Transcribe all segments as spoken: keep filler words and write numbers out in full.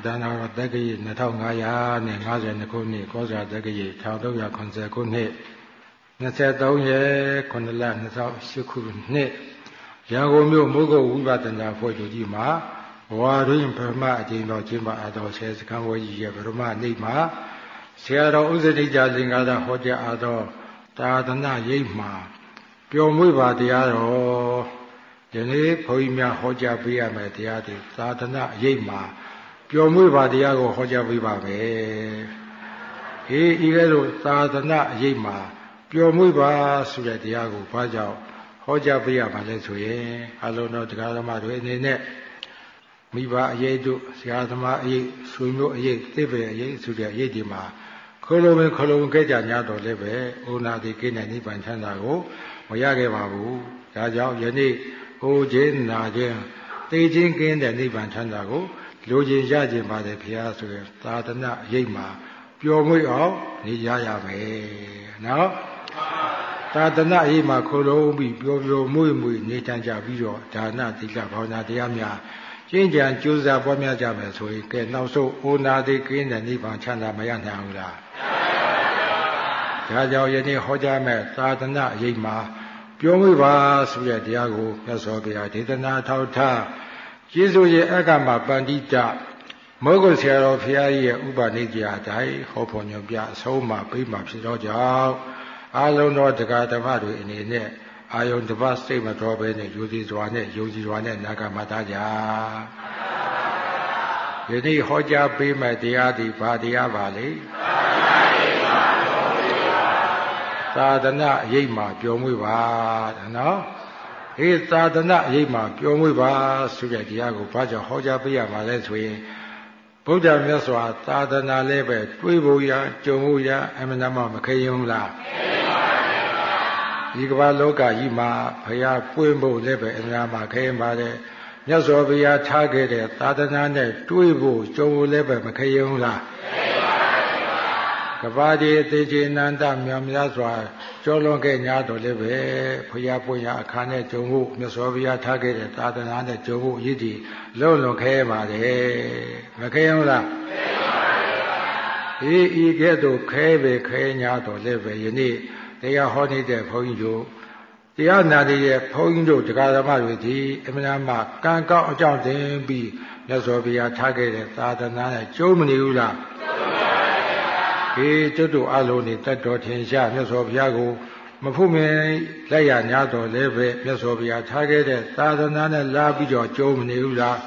ဒါနာတက္ကရီနှစ်ထောင်ငါးရာနဲ့ငါးဆယ်နှစ်ခုနှစ်ကောဇာတက္ကရီတစ်ထောင်သုံးရာခုနှစ်ခုနှစ်နှစ်ဆက်သုံးရက်ခုနှစ်လနှစ်ထောင်ရှစ်ခုနှစ်ရန်ကုန်မြို့မုဂ္ဂဝိပဿနာဖွဲ့ချုပ်ကြီးမှာဝါရင်းပရမအကျဉ်းတော်ကျင်းပအပ်သောဆယ်စခန်းဝဲကြီးရဲ့ပရမနေ့မှာဆရာတော်ဥစ္စရိကြသင်္ဃာသဟောကြားအပ်သောသာသနာရိပ်မှာပျော်မွေ့ပါတရားတော်ယနေ့ဘုန်းကြီးများဟောကြားပေးရမယ်တရားတွေသာသနာရိပ်မှာပျော်မွေ့ပါတရားကိုဟောကြားပေးပါမယ်။ဒီဤကဲ့သို့သာသနာရိပ်မှာပျော်မွေ့ပါဆိုတဲ့တရားကိုဘာကြောင့်ဟောကြားပေးရမှာလဲဆိုရင်အလုံးတော်တရားဓမ္မတွေအနေနဲ့မိဘအရေးတို့ဆရာသမားအရေးဆွေမျိုးအရေးသိပ္ပယ်အရေးဆိုတဲ့အရေးဒီမှာခလုံးပဲခလုံးခဲ့ကြ냐တော့လည်းပဲဩနာတိကိနဲ့နိဗ္ဗာန်ချမ်းသာကိုမရခဲ့ပါဘူး။ဒါကြောင့်ယနေ့ဟိုခြင်းနာခြင်းသိခြင်းကင်းတဲ့နိဗ္ဗာန်ချမ်းသာကိုလိုချင်ရခြင်းပါတယ်ဘုရားဆိုရင်သာသနာရိပ်မှာပျော်မွေ့အောင်နေရရမယ်နော်သာသနာရိပ်မှာခလုံးပြီးပျော်ပျော်မွေ့မွေ့နေကြကြပြီးတော့ဒါနသီလဘာဝနာတရားများကျင့်ကြံကြိုးစားပွားများကြမယ်ဆိုရင်ကဲနောက်ဆုံးဩနာတိကင်းတဲ့နိဗ္ဗာန်ချမ်းသာမရနိုင်ဘူးလားဒါကြောင့်ယနေ့ဟောကြားမဲ့သာသနာရိပ်မှာပြောမွေးပါဆိုတဲ့တရားကိုမြတ်စွာဘုရားဒေသနာထောက်ထားယေရှုရဲ့အက္ခမပန္တိတမောဂုတ်ဆရာတော်ဘုရားကြီးရဲ့ဥပနိဒေယတိုင်းဟောဖို့ညွှန်ပြအဆုံးမှာပြိမှာဖြစ်တော့ကြောင့်အာလုံးသောတရားဓမ္မတွေအနေနဲ့အာယုန်တစ်ပါးစိတ်မတော်ဘဲနဲ့ယုံကြည်စွာနဲ့ယုံကြည်စွာနဲ့နာဂမသားကြယနေ့ဟောကြားပေးမဲ့တရားဒီဘာတရားပါလဲသာသနာအရေးမှာပျော်မွေ့ပါနော်ဟေးသာသနာအရေးမှာပျော်မွေ့ပါဆိုတဲ့တရားကိုဘာကြောင့်ဟောကြားပေးရမှာလဲဆိုရင်ဗုဒ္ဓမြတ်စွာသာသနာလည်းပဲတွေးဖို့ရကြုံဖို့ရအမှန်တမ်းမခေယုံလားဒီကမ္ဘာလောကကြီးမှာဘုရားပွင့်ဖို့လည်းပဲအများမှာခေယံပါတယ်မြတ်စွာဘုရားထားခဲ့တဲ့သာသနာနဲ့တွေးဖို့ကြုံဖို့လည်းပဲမခေယုံလားကဘာဒီအသေးချေနန္တမြောင်များစွာကျော်လွန်ခဲ့냐တော့လည်းပဲဘုရားပွင့်ရအခါနဲ့ကြုံဖို့မြတ်စွာဘုရားထားခဲ့တဲ့သာသနာနဲ့ကြုံဖို့ရည်တည်လုံးလွန်ခဲပါတယ်မခဲရဘူးလားဒီဤကဲ့သို့ခဲပဲခဲ냐တော့လည်းပဲယနေ့တရားဟောနေတဲ့ဘုန်းကြီးတို့တရားနာနေတဲ့ဘုန်းကြီးတို့တရားဓမ္မတွေဒီအမှန်မှကံကောက်အကြောင်းတင်ပြီးမြတ်စွာဘုရားထားခဲ့တဲ့သာသနာနဲ့ကျုံးမနေဘူးလားဒီကျွတ်တို့အလုံးနေတတ်တော်ထင်ရှားမြတ်စွာဘုရားကိုမဖို့မြင်လိုက်ရ냐တော့လည်းပဲမြတ်စွာဘုရားထားခဲ့တဲ့သာသနာနဲ့လာပြီးတော့ကျုံးမနေဘူးလား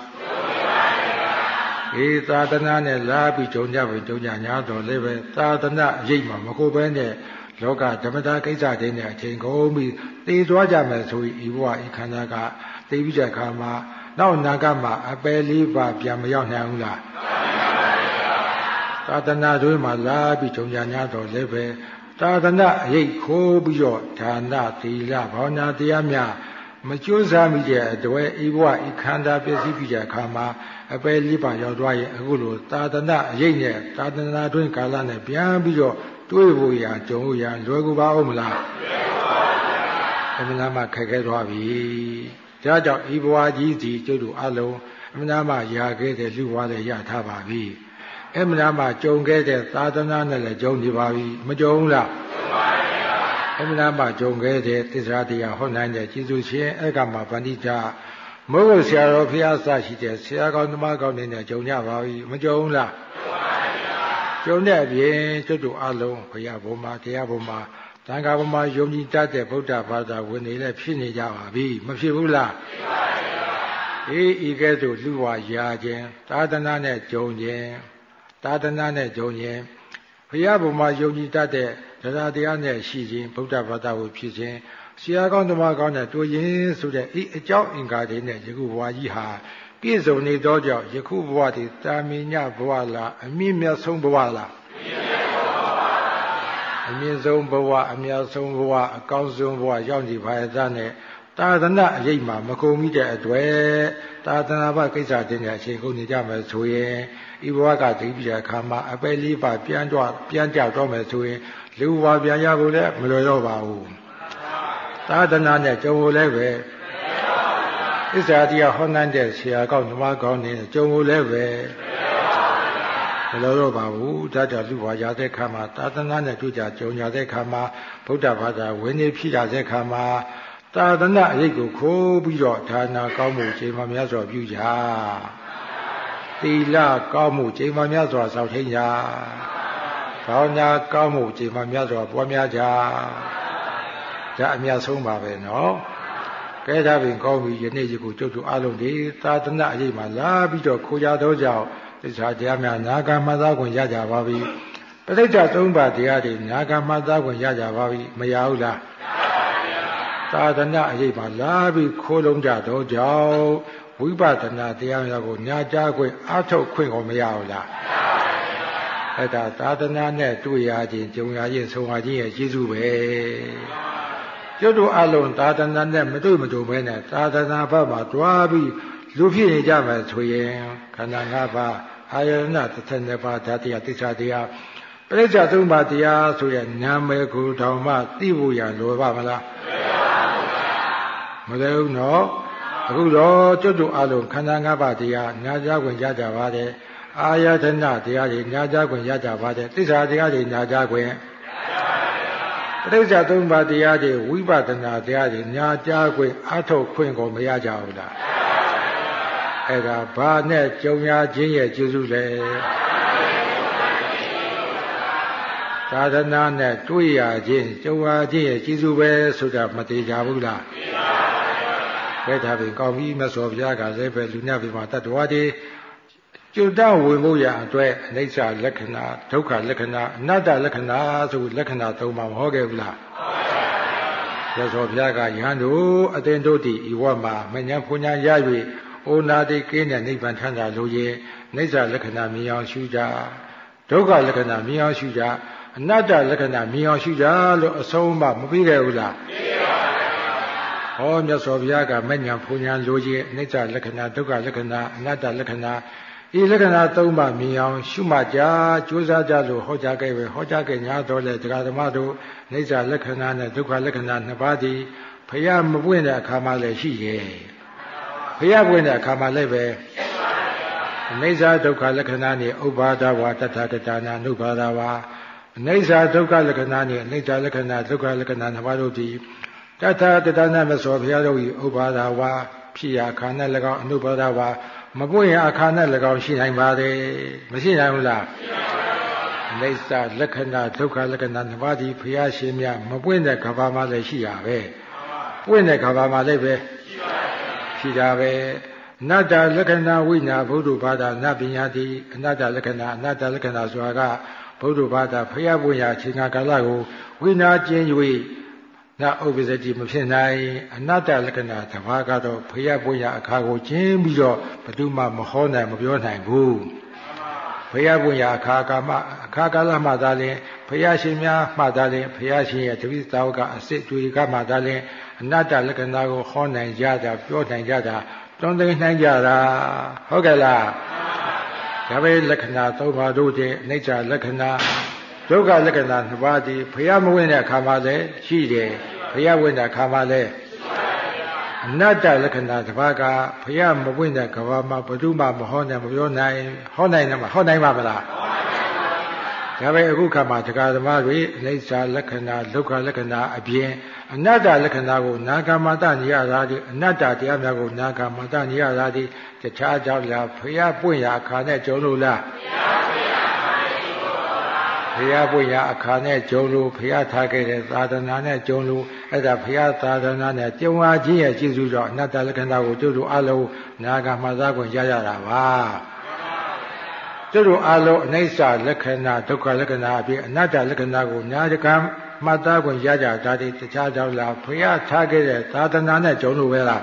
ဒီသာသနာနဲ့လာပြီးကျုံကြပြီကျုံကြ냐တော့လည်းပဲသာသနာအရေးမှာမကိုပဲနဲ့လောကဓမ္မတာကိစ္စတွေနဲ့အချိန်ကုန်ပြီးတည်သွားကြမယ်ဆိုရင်ဤဘဝဤခန္ဓာကသိပြီးတဲ့အခါမှာနောက်နာကမှာအပယ်လေးပါပြန်မရောက်နိုင်ဘူးလားသာသနာတွေမှာလာပြီးကြုံကြ냐တော့လည်းပဲသာသနာအရေးခိုးပြီးတော့ဒါနသီလဘာဝနာတရားများမကြိုးစားမိတဲ့အတွက်ဤဘဝဤခန္ဓာပစ္စည်းပြီးတဲ့အခါမှာအပယ်လေးပါရောက်သွားရင်အခုလိုသာသနာအရေးနဲ့သာသနာတွင်ကာလနဲ့ပြန်ပြီးတော့တွေးဖို့ရာကြုံဖို့ရာလွယ်ကူပါဦးမလားအမှန်မှခက်ခဲသွားပြီဒါကြောင့်ဤဘဝကြီးစီကျုပ်တို့အလုံးအမှန်မှရာခဲ့တဲ့လူဘဝလည်းရထားပါပြီအမှန်မှကြုံခဲ့တဲ့သာသနာနဲ့လည်းကြုံနေပါပြီမကြုံဘူးလားအမှန်မှကြုံခဲ့တဲ့သစ္စာတရားဟောနိုင်တဲ့ကျေးဇူးရှင်အက္ခမပန္တိတမုဂ္ဂဆရာတော်ဘုရားဆရှိတဲ့ဆရာကောင်းသမားကောင်းတွေနဲ့ကြုံကြပါပြီမကြုံဘူးလားကျုံတဲ့အပြင်ကျွတ်တို့အလုံးဘုရားဘုံမှာတရားဘုံမှာသံဃာဘုံမှာယုံကြည်တတ်တဲ့ဗုဒ္ဓဘာသာဝင်တွေလည်းဖြစ်နေကြပါပြီမဖြစ်ဘူးလားဖြစ်ပါဘူးအေးဤကဲ့သို့လူဝါရာခြင်းသာသနာနဲ့ကြုံခြင်းသာသနာနဲ့ကြုံခြင်းဘုရားဘုံမှာယုံကြည်တတ်တဲ့တရားတရားနဲ့ရှိခြင်းဗုဒ္ဓဘာသာဝင်ဖြစ်ခြင်းဆရာကောင်းသမားကောင်းတဲ့တွေ့ရင်ဆိုတဲ့ဤအကြောင်းအင်္ဂါတွေနဲ့ယခုဘဝကြီးဟာပြည့်စုံနေသောကြောင့်ယခုဘဝတည်တာမင်ညဘဝလားအမြင့်မြတ်ဆုံးဘဝလားအမြင့်ဆုံးဘဝအမြတ်ဆုံးဘဝအကောင်းဆုံးဘဝရောက်နေပါရဲ့သားနဲ့သာသနာအရေးမှာမကုန်မိတဲ့အတွက်သာသနာ့ဘကိစ္စတင်တဲ့အချိန်ကုန်နေကြမယ်ဆိုရင်ဤဘဝကသိပြီးတဲ့အခါမှာအပယ်လေးပါပြန်ကြွပြန်ကြတော့မယ်ဆိုရင်လူဘဝပြန်ရဖို့လည်းမလွယ်တော့ပါဘူးသာသနာနဲ့ကြုံဖို့လည်းပဲသစ္စာတရားဟောနိုင်တဲ့ဆရာကောင်းဓမ္မကောင်းတွေကြုံဖို့လည်းပဲလိုတော့ပါဘူးဒါကြောင့်လူဘဝရတဲ့ခါမှာသာသနာနဲ့တွေ့ကြကြုံရတဲ့ခါမှာဗုဒ္ဓဘာသာဝင်နေဖြစ်ရတဲ့ခါမှာသာသနာအရေးကိုခိုးပြီးတော့ဒါနာကောင်းမှုချိန်မှများစွာပြုကြသီလကောင်းမှုချိန်မှများစွာစောင့်ထိန်ကြဘာဝနာကောင်းမှုချိန်မှများစွာပွားများကြဒါအများဆုံးပါပဲနော်ကဲဒါပင်ကောင်းပြီယနေ့ယခုကျုပ်တို့အလုံးဒီသာသနာအရေးမှာလာပြီးတော့ခိုးကြတော့ကြောင့်သစ္စာတရားများနာဂမှတ်သားခွင့်ရကြပါပြီပဋိစ္စသုံးပါးတရားတွေနာဂမှတ်သားခွင့်ရကြပါပြီမရဘူးလားသာသနာအရေးမှာလာပြီးခိုးလုံးကြတော့ကြောင့်ဝိပဿနာတရားများကိုညာကြားခွင့်အထုတ်ခွင့်ကိုမရဘူးလားအဲ့ဒါသာသနာနဲ့တွေ့ရခြင်းကြုံရခြင်းဆုံရခြင်းရဲ့ကျေးဇူးပဲကျွတ်တို့အလုံးသာသနာနဲ့မတွေ့မကြုံပဲနဲ့သာသနာဘက်မှာတွားပြီးလူဖြစ်နေကြမယ်ဆိုရင်ခန္ဓာ၅ပါးအာယတနာတစ်ဆယ်နှစ်ပါးဓာတ်တရားသစ္စာတရားပရိစ္ဆေသုံးပါးတရားဆိုရဲ့နာမည်ကိုတောင်မှသိဖို့ရလိုပါမလားမလဲဘူးနော်အခုတော့ကျွတ်တို့အလုံးခန္ဓာ၅ပါးတရားညာကြားခွင့်ရကြပါတယ်အာယတနာတရားတွေညာကြားခွင့်ရကြပါတယ်သစ္စာတရားတွေညာကြားခွင့်ပရိစ္ဆေသုံးပါးတရားတွေဝိပဿနာတရားတွေညာကြားခွင့်အထုတ်ခွင့်ကိုမရကြဘူးလားအဲ့ဒါဘာနဲ့ကြုံရခြင်းရဲ့ကျေးဇူးလဲသာသနာနဲ့တွေ့ရခြင်းကြုံရခြင်းရဲ့ကျေးဇူးပဲဆိုတာမသေးကြဘူးလားသိပါပါဘယ်ဒါပဲကောင်းပြီမဆောဘုရားကလည်းပဲလူညပြမှာတတ္တဝါတွေကျွတ်တဝင်ဖို့ရအတွက်အနိစ္စလက္ခဏာဒုက္ခလက္ခဏာအနတ္တလက္ခဏာဆိုလက္ခဏာသုံးပါမဟောခဲ့ဘူးလားရသော်ဘုရားကယဟန်တို့အသင်တို့ဒီဤဝတ်မှာမဉ္ဇဉ်ဖွညာရ၍ဩနာတိကင်းတဲ့နိဗ္ဗာန်ထမ်းတာလို့ရင်နိစ္စလက္ခဏာမြင်အောင်ရှုကြဒုက္ခလက္ခဏာမြင်အောင်ရှုကြအနတ္တလက္ခဏာမြင်အောင်ရှုကြလို့အဆုံးအမမပြီးခဲ့ဘူးလားပြီးပါပါဟောမြတ်စွာဘုရားကမဉ္ဇဉ်ဖွညာလို့ရင်နိစ္စလက္ခဏာဒုက္ခလက္ခဏာအနတ္တလက္ခဏာဤလက္ခဏာသုံးပါးမြင်အောင်ရှုမှတ်ကြကြိုးစားကြလို့ဟောကြားခဲ့ပဲဟောကြားခဲ့ညာတော်လဲတရားဓမ္မတို့နိစ္စလက္ခဏာနဲ့ဒုက္ခလက္ခဏာနှစ်ပါးသည်ဖယားမပွင့်တဲ့အခါမှလည်းရှိရဲ့ဖယားပွင့်တဲ့အခါမှလည်းပဲနိစ္စဒုက္ခလက္ခဏာနဲ့ဥပါဒဝါတထတတနာနုပါဒဝါနိစ္စဒုက္ခလက္ခဏာနဲ့နိစ္စလက္ခဏာဒုက္ခလက္ခဏာနှစ်ပါးတို့သည်တထတတနာမဆိုဘုရားတို့၏ဥပါဒဝါဖြစ်ရာခန္ဓာ၎င်းအနုပါဒဝါမပွင့်ရအခါနဲ့၎င်းရှိနိုင်ပါတယ်မရှိနိုင်ဘူးလားနိစ္စလက္ခဏာဒုက္ခလက္ခဏာနှစ်ပါးဒီဘုရားရှင်မြတ်မပွင့်တဲ့ကဘာမှလည်းရှိရပဲပွင့်တဲ့ကဘာမှလည်းပဲရှိတာပဲအနတ္တလက္ခဏာဝိညာဘုဒ္ဓဘာသာနပညာတိအနတ္တလက္ခဏာအနတ္တလက္ခဏာဆိုတာကဘုဒ္ဓဘာသာဘုရားပွင့်ရအချိန်ကာလကိုဝိညာကျင်း၍နာဥပ္ပဇ္ဇတိမဖြစ်နိုင်အနတ္တလက္ခဏာတစ်ပါးကတော့ဘုရားပွင့်ရအခါကိုကျင်းပြီးတော့ဘယ်သူမှမဟောနိုင်မပြောနိုင်ဘူးဘုရားပွင့်ရအခါကာမအခါကာလမှသာလျှင်ဘုရားရှင်များမှသာလျှင်ဘုရားရှင်ရဲ့တပည့်သာဝကအစစ်တွေကမှသာလျှင်အနတ္တလက္ခဏာကိုဟောနိုင်ကြတာပြောနိုင်ကြတာတွန်းသိမ်းနိုင်ကြတာဟုတ်ကဲ့လားဒါပဲလက္ခဏာသုံးပါးတို့တည်းအနိစ္စလက္ခဏာဒုက္ခလက္ခဏာနှစ်ပါးဒီဘုရားမဝင်တဲ့အခါမှလည်းရှိတယ်ဘုရားဝင်တဲ့အခါမှလည်းအနတ္တလက္ခဏာတစ်ပါးကဘုရားမဝင်တဲ့ကဘာမှာဘယ်သူမှမဟောနိုင်မပြောနိုင်ဟောနိုင်တယ်မဟောနိုင်ပါမလားဒါပဲအခုခါမှာတရားဓမ္မတွေအနိစ္စလက္ခဏာဒုက္ခလက္ခဏာအပြင်အနတ္တလက္ခဏာကိုနာဂမတနိယရာတိအနတ္တတရားများကိုနာဂမတနိယရာတိတခြားကြောင့်လားဘုရားပွင့်ရာအခါနဲ့ကြုံလို့လားဘုရားပွင့်ရာအခါနဲ့ကြုံလို့ဘုရားထားခဲ့တဲ့သာသနာနဲ့ကြုံလို့အဲ့ဒါဘုရားသာသနာနဲ့ကြုံရခြင်းရဲ့ကျေးဇူးကြောင့်အနတ္တလက္ခဏာကိုတို့တို့အလုံးနာဂမသားခွင့်ရရတာပါတို့တို့အလုံးအနိစ္စလက္ခဏာဒုက္ခလက္ခဏာအပြင်အနတ္တလက္ခဏာကိုညာတကံမှတ်သားခွင့်ရကြတာဒီတခြားကြောင့်လားဘုရားထားခဲ့တဲ့သာသနာနဲ့ကြုံလို့ပဲလား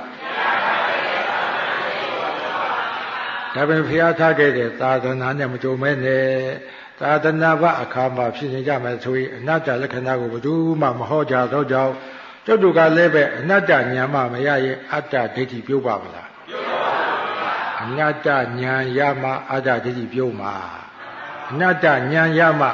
ဒါပေမဲ့ဘုရားထားခဲ့တဲ့သာသနာနဲ့မကြုံမဲနဲ့သာသနာ့ဘအခါမှာဖြစ်နေကြမယ်ဆိုရင်အနတ္တလက္ခဏာကိုဘယ်သူမှမဟောကြတော့ကြောင့်ကျုပ်တို့ကလည်းပဲအနတ္တဉာဏ်မှမရရင်အတ္တဒိဋ္ဌိပြုတ်ပါမလားပြုတ်ပါဘူးအနတ္တဉာဏ်ရမှအတ္တဒိဋ္ဌိပြုတ်မှာအနတ္တဉာဏ်ရမှ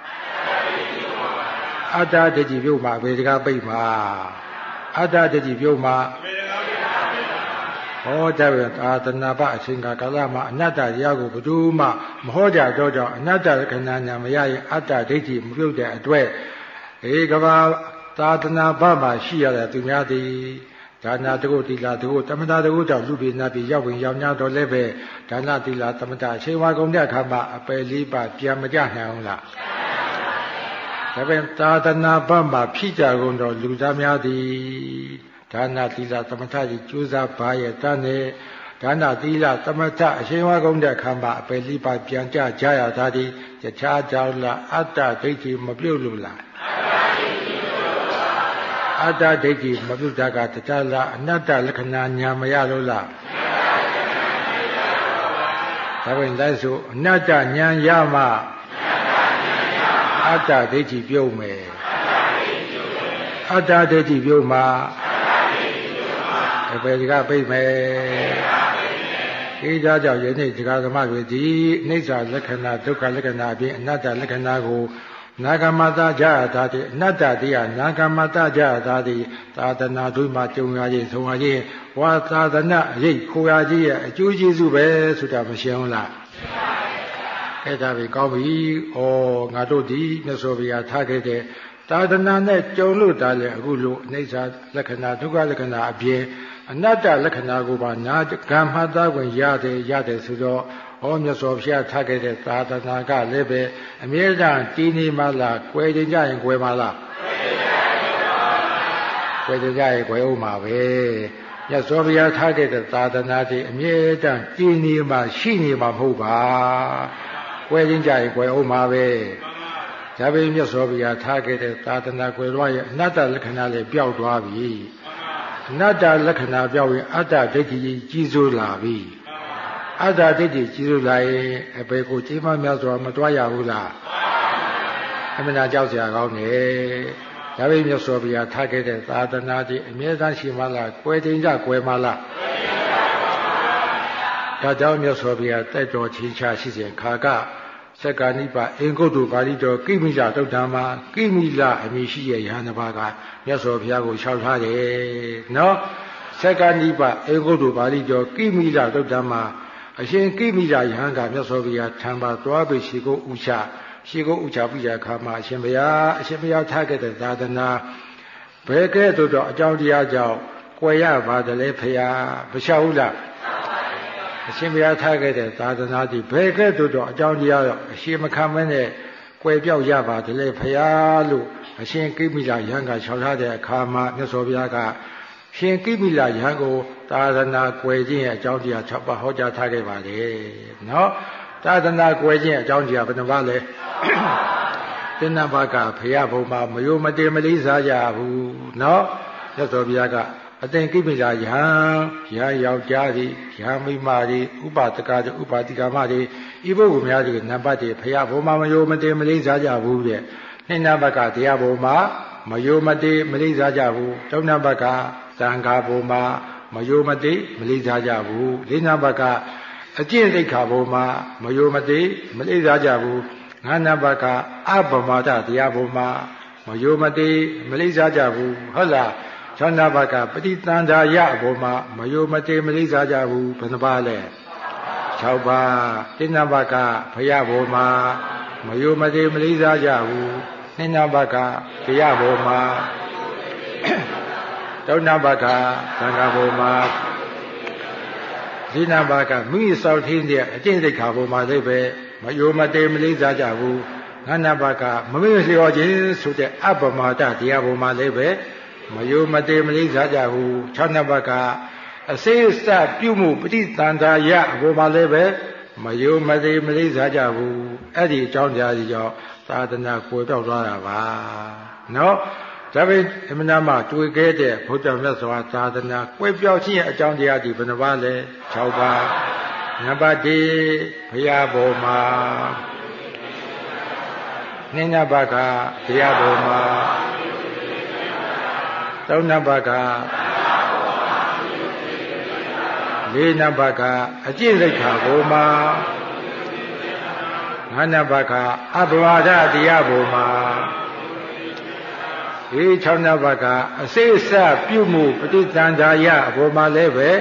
အတ္တဒိဋ္ဌိပြုတ်မှာဘယ်တကားပိတ်မှာအတ္တဒိဋ္ဌိပြုတ်မှာဘဟောကြပဲသာသနာ့ဘအချိန်ကာလမှာအနတ္တတရားကိုဘယ်သူမှမဟောကြတော့ကြောင့်အနတ္တလက္ခဏာညာမရရင်အတ္တဒိဋ္ဌိမပြုတ်တဲ့အတွက်အေကဘာသာသနာ့ဘမှာရှိရတဲ့သူများသည်ဒါနတကုတိလာတကုသမထတကုကြောင့်လူပိနာပိရောက်ဝင်ရောက်များတော့လည်းပဲဒါနတိလာသမထအချိန်ဝါကုန်တဲ့အခါမှာအပယ်လေးပါပြန်မကြနိုင်အောင်လားဒါပေမဲ့သာသနာ့ဘမှာဖြစ်ကြကုန်တော့လူသားများသည်ဒါနတိလာသမထကြီးကျိုးစားပါရဲ့တန်းနဲ့ဒါနတိလာသမထအချိန်ဝါကုန်တဲ့အခါမှာအပယ်လေးပါပြန်ကြကြရတာဒီတခြားကြောင့်လားအတ္တဒိဋ္ဌိမပြုတ်လို့လားအတ္တဒိဋ္ဌိမပြုတ်တာကတခြားလားအနတ္တလက္ခဏာညာမရလို့လားဒါဝင်လိုက်ဆိုအနတ္တညာရမှအတ္တဒိဋ္ဌိပြုတ်မယ်အတ္တဒိဋ္ဌိပြုတ်မှဘယ်ဒီကပြိမယ်ဒီကြကြောင့်ယနေ့ဒီကသမတွေဒီအိဋ္ဌာလက္ခဏာဒုက္ခလက္ခဏာအပြင်အနတ္တလက္ခဏာကိုနာဂမတကြတာတိအနတ္တတရားနာဂမတကြတာတိသာသနာတို့မှာကြုံရခြင်းဆုံးရခြင်းဝါသာသနာရိတ်ခိုရခြင်းရဲ့အကျိုးကျေးဇူးပဲဆိုတာမရှင်းဘူးလားအဲ့ဒါပဲကောင်းပြီဩငါတို့ဒီမြတ်စွာဘုရားထားခဲ့တဲ့သာသနာနဲ့ကြုံလို့တာလေအခုလိုအိဋ္ဌာလက္ခဏာဒုက္ခလက္ခဏာအပြင်အနတ္တလက္ခဏာကိုပါနာဂမ္မတဝင်ရတယ်ရတယ်ဆိုတော့ဟောမြတ်စွာဘုရားထားခဲ့တဲ့သာသနာကလည်းပဲအမြဲတမ်းတည်နေမှလား၊ကွယ်ကြရင်ကွယ်မှလားကွယ်ကြရင်ကွယ်အောင်ပါပဲမြတ်စွာဘုရားထားခဲ့တဲ့သာသနာတွေအမြဲတမ်းတည်နေမှရှိနေမှမဟုတ်ပါကွယ်ကြရင်ကွယ်အောင်ပါပဲဒါပေမဲ့မြတ်စွာဘုရားထားခဲ့တဲ့သာသနာကွယ်သွားရဲ့အနတ္တလက္ခဏာလည်းပျောက်သွားပြီအနတ္တလက္ခဏာပျောက်ရင်အတ္တဒိဋ္ဌိကြီးစိုးလာပြီအတ္တဒိဋ္ဌိကြီးစိုးလာရင်အပေကိုကြီးမများစွာမတွားရဘူးလားအမှန်တရားကြောက်စရာကောင်းတယ်ဒါပေမဲ့မြတ်စွာဘုရားထားခဲ့တဲ့သာသနာကြီးအမြဲတမ်းရှိမှလားကွယ်တင်ကြကွယ်မှလားဒါကြောင့်မြတ်စွာဘုရားတိုက်တော်ချီချရှိစဉ်ခါကစက္ကနိပါအင်္ဂုတ္တပါဠိတော်ကိမိလတုတ်တံမှာကိမိလအမည်ရှိတဲ့ယဟန်တစ်ပါးကမြတ်စွာဘုရားကိုလျှောက်ထားတယ်နော်စက္ကနိပါအင်္ဂုတ္တပါဠိတော်ကိမိလတုတ်တံမှာအရှင်ကိမိလယဟန်ကမြတ်စွာဘုရားထံပါသွားပြီးရှိကိုဥချရှိကိုဥချပြီးတဲ့အခါမှာအရှင်ဘုရားအရှင်ဘုရားထားခဲ့တဲ့သာသနာဘယ်ကဲ့သို့တော့အကြောင်းတရားကြောင့်ကွယ်ရပါတယ်လေဖရာမလျှောက်ဘူးလားအရှင်ဘုရားထားခဲ့တဲ့သာသနာကြီးဘယ်ကဲ့သို့တော့အကြောင်းတရားတော့အရှင်မခံမနဲ့ကွယ်ပြောက်ရပါတယ်လေဖရာလို့အရှင်ကိမိလယဟန်ကလျှောက်ထားတဲ့အခါမှာမြတ်စွာဘုရားကရှင်ကိမိလယဟန်ကိုသာသနာကွယ်ခြင်းရဲ့အကြောင်းတရား၆ပါးဟောကြားထားခဲ့ပါတယ်နော်သာသနာကွယ်ခြင်းအကြောင်းတရားဘယ်နှပါလဲသင်္နဘာကဖရာဘုံမှာမယိုမတေမလေးစားကြဘူးနော်မြတ်စွာဘုရားကအသင်ကိမိလယဟန်ယဟန်ယောက်ျားတွေယဟန်မိန်းမတွေဥပဒကတွေဥပါတိကာမတွေဤပုဂ္ဂိုလ်များတွေနံပါတ်တွေဖရာဘုံမှာမယိုမတေမလေးစားကြဘူးတဲ့နှိဏဘကတရားဘုံမှာမယိုမတေမလေးစားကြဘူးတုံနဘကသံဃာဘုံမှာမယိုမတေမလေးစားကြဘူးလေးနဘကအကျင့်သိက္ခာဘုံမှာမယိုမတေမလေးစားကြဘူးငါးနဘကအပမဒတရားဘုံမှာမယိုမတေမလေးစားကြဘူးဟုတ်လားခြောနဘကပฏิတန္ဓာယဘုံမှာမယိုမတေမလေးစားကြဘူးဘယ်နှပါလဲ၆ပါးတိနဘကဘုရားဘုံမှာမယိုမတေမလေးစားကြဘူးနှိနဘကတရားဘုံမှာဒုဏဘကသံဃာဘုံမှာဒီနဘကမိစောက်ထင်းတဲ့အကျင့်သိက္ခာဘုံမှာလည်းပဲမယိုမတေမလေးစားကြဘူးငါးနဘကမမေ့လျော်ခြင်းဆိုတဲ့အပမဒတရားဘုံမှာလည်းပဲမယိုမတေမလေးစားကြဘူး၆နဘကအစေအစပြုမှုပฏิတန္ဓာယဘုံမှာလည်းပဲမယိုမတေမလေးစားကြဘူးအဲ့ဒီအကြောင်းတရားကြီးကြောင့်သာသနာကိုပြောက်သွားတာပါနော်ဒါပေအမနာမှာတွေ့ခဲ့တဲ့ဘုရားမြတ်စွာသာသနာကွယ်ပြောက်ခြင်းရဲ့အကြောင်းတရားဒီဘယ်နှပါလဲ၆ပါးနံပါတ်၁ဘုရားဘုံမှာနိနဘကဘုရားဘုံမှာသုံးနံပါတ်ကလေးနံပါတ်ကအကျင့်သိက္ခာဘုံမှာငါးနံပါတ်ကအဘဝဒတရားဘုံမှာဒီ၆နံပါတ်ကအစေအစပြုမှုပฏิတန္ဓာယအပေါ်မှာလည်းပဲ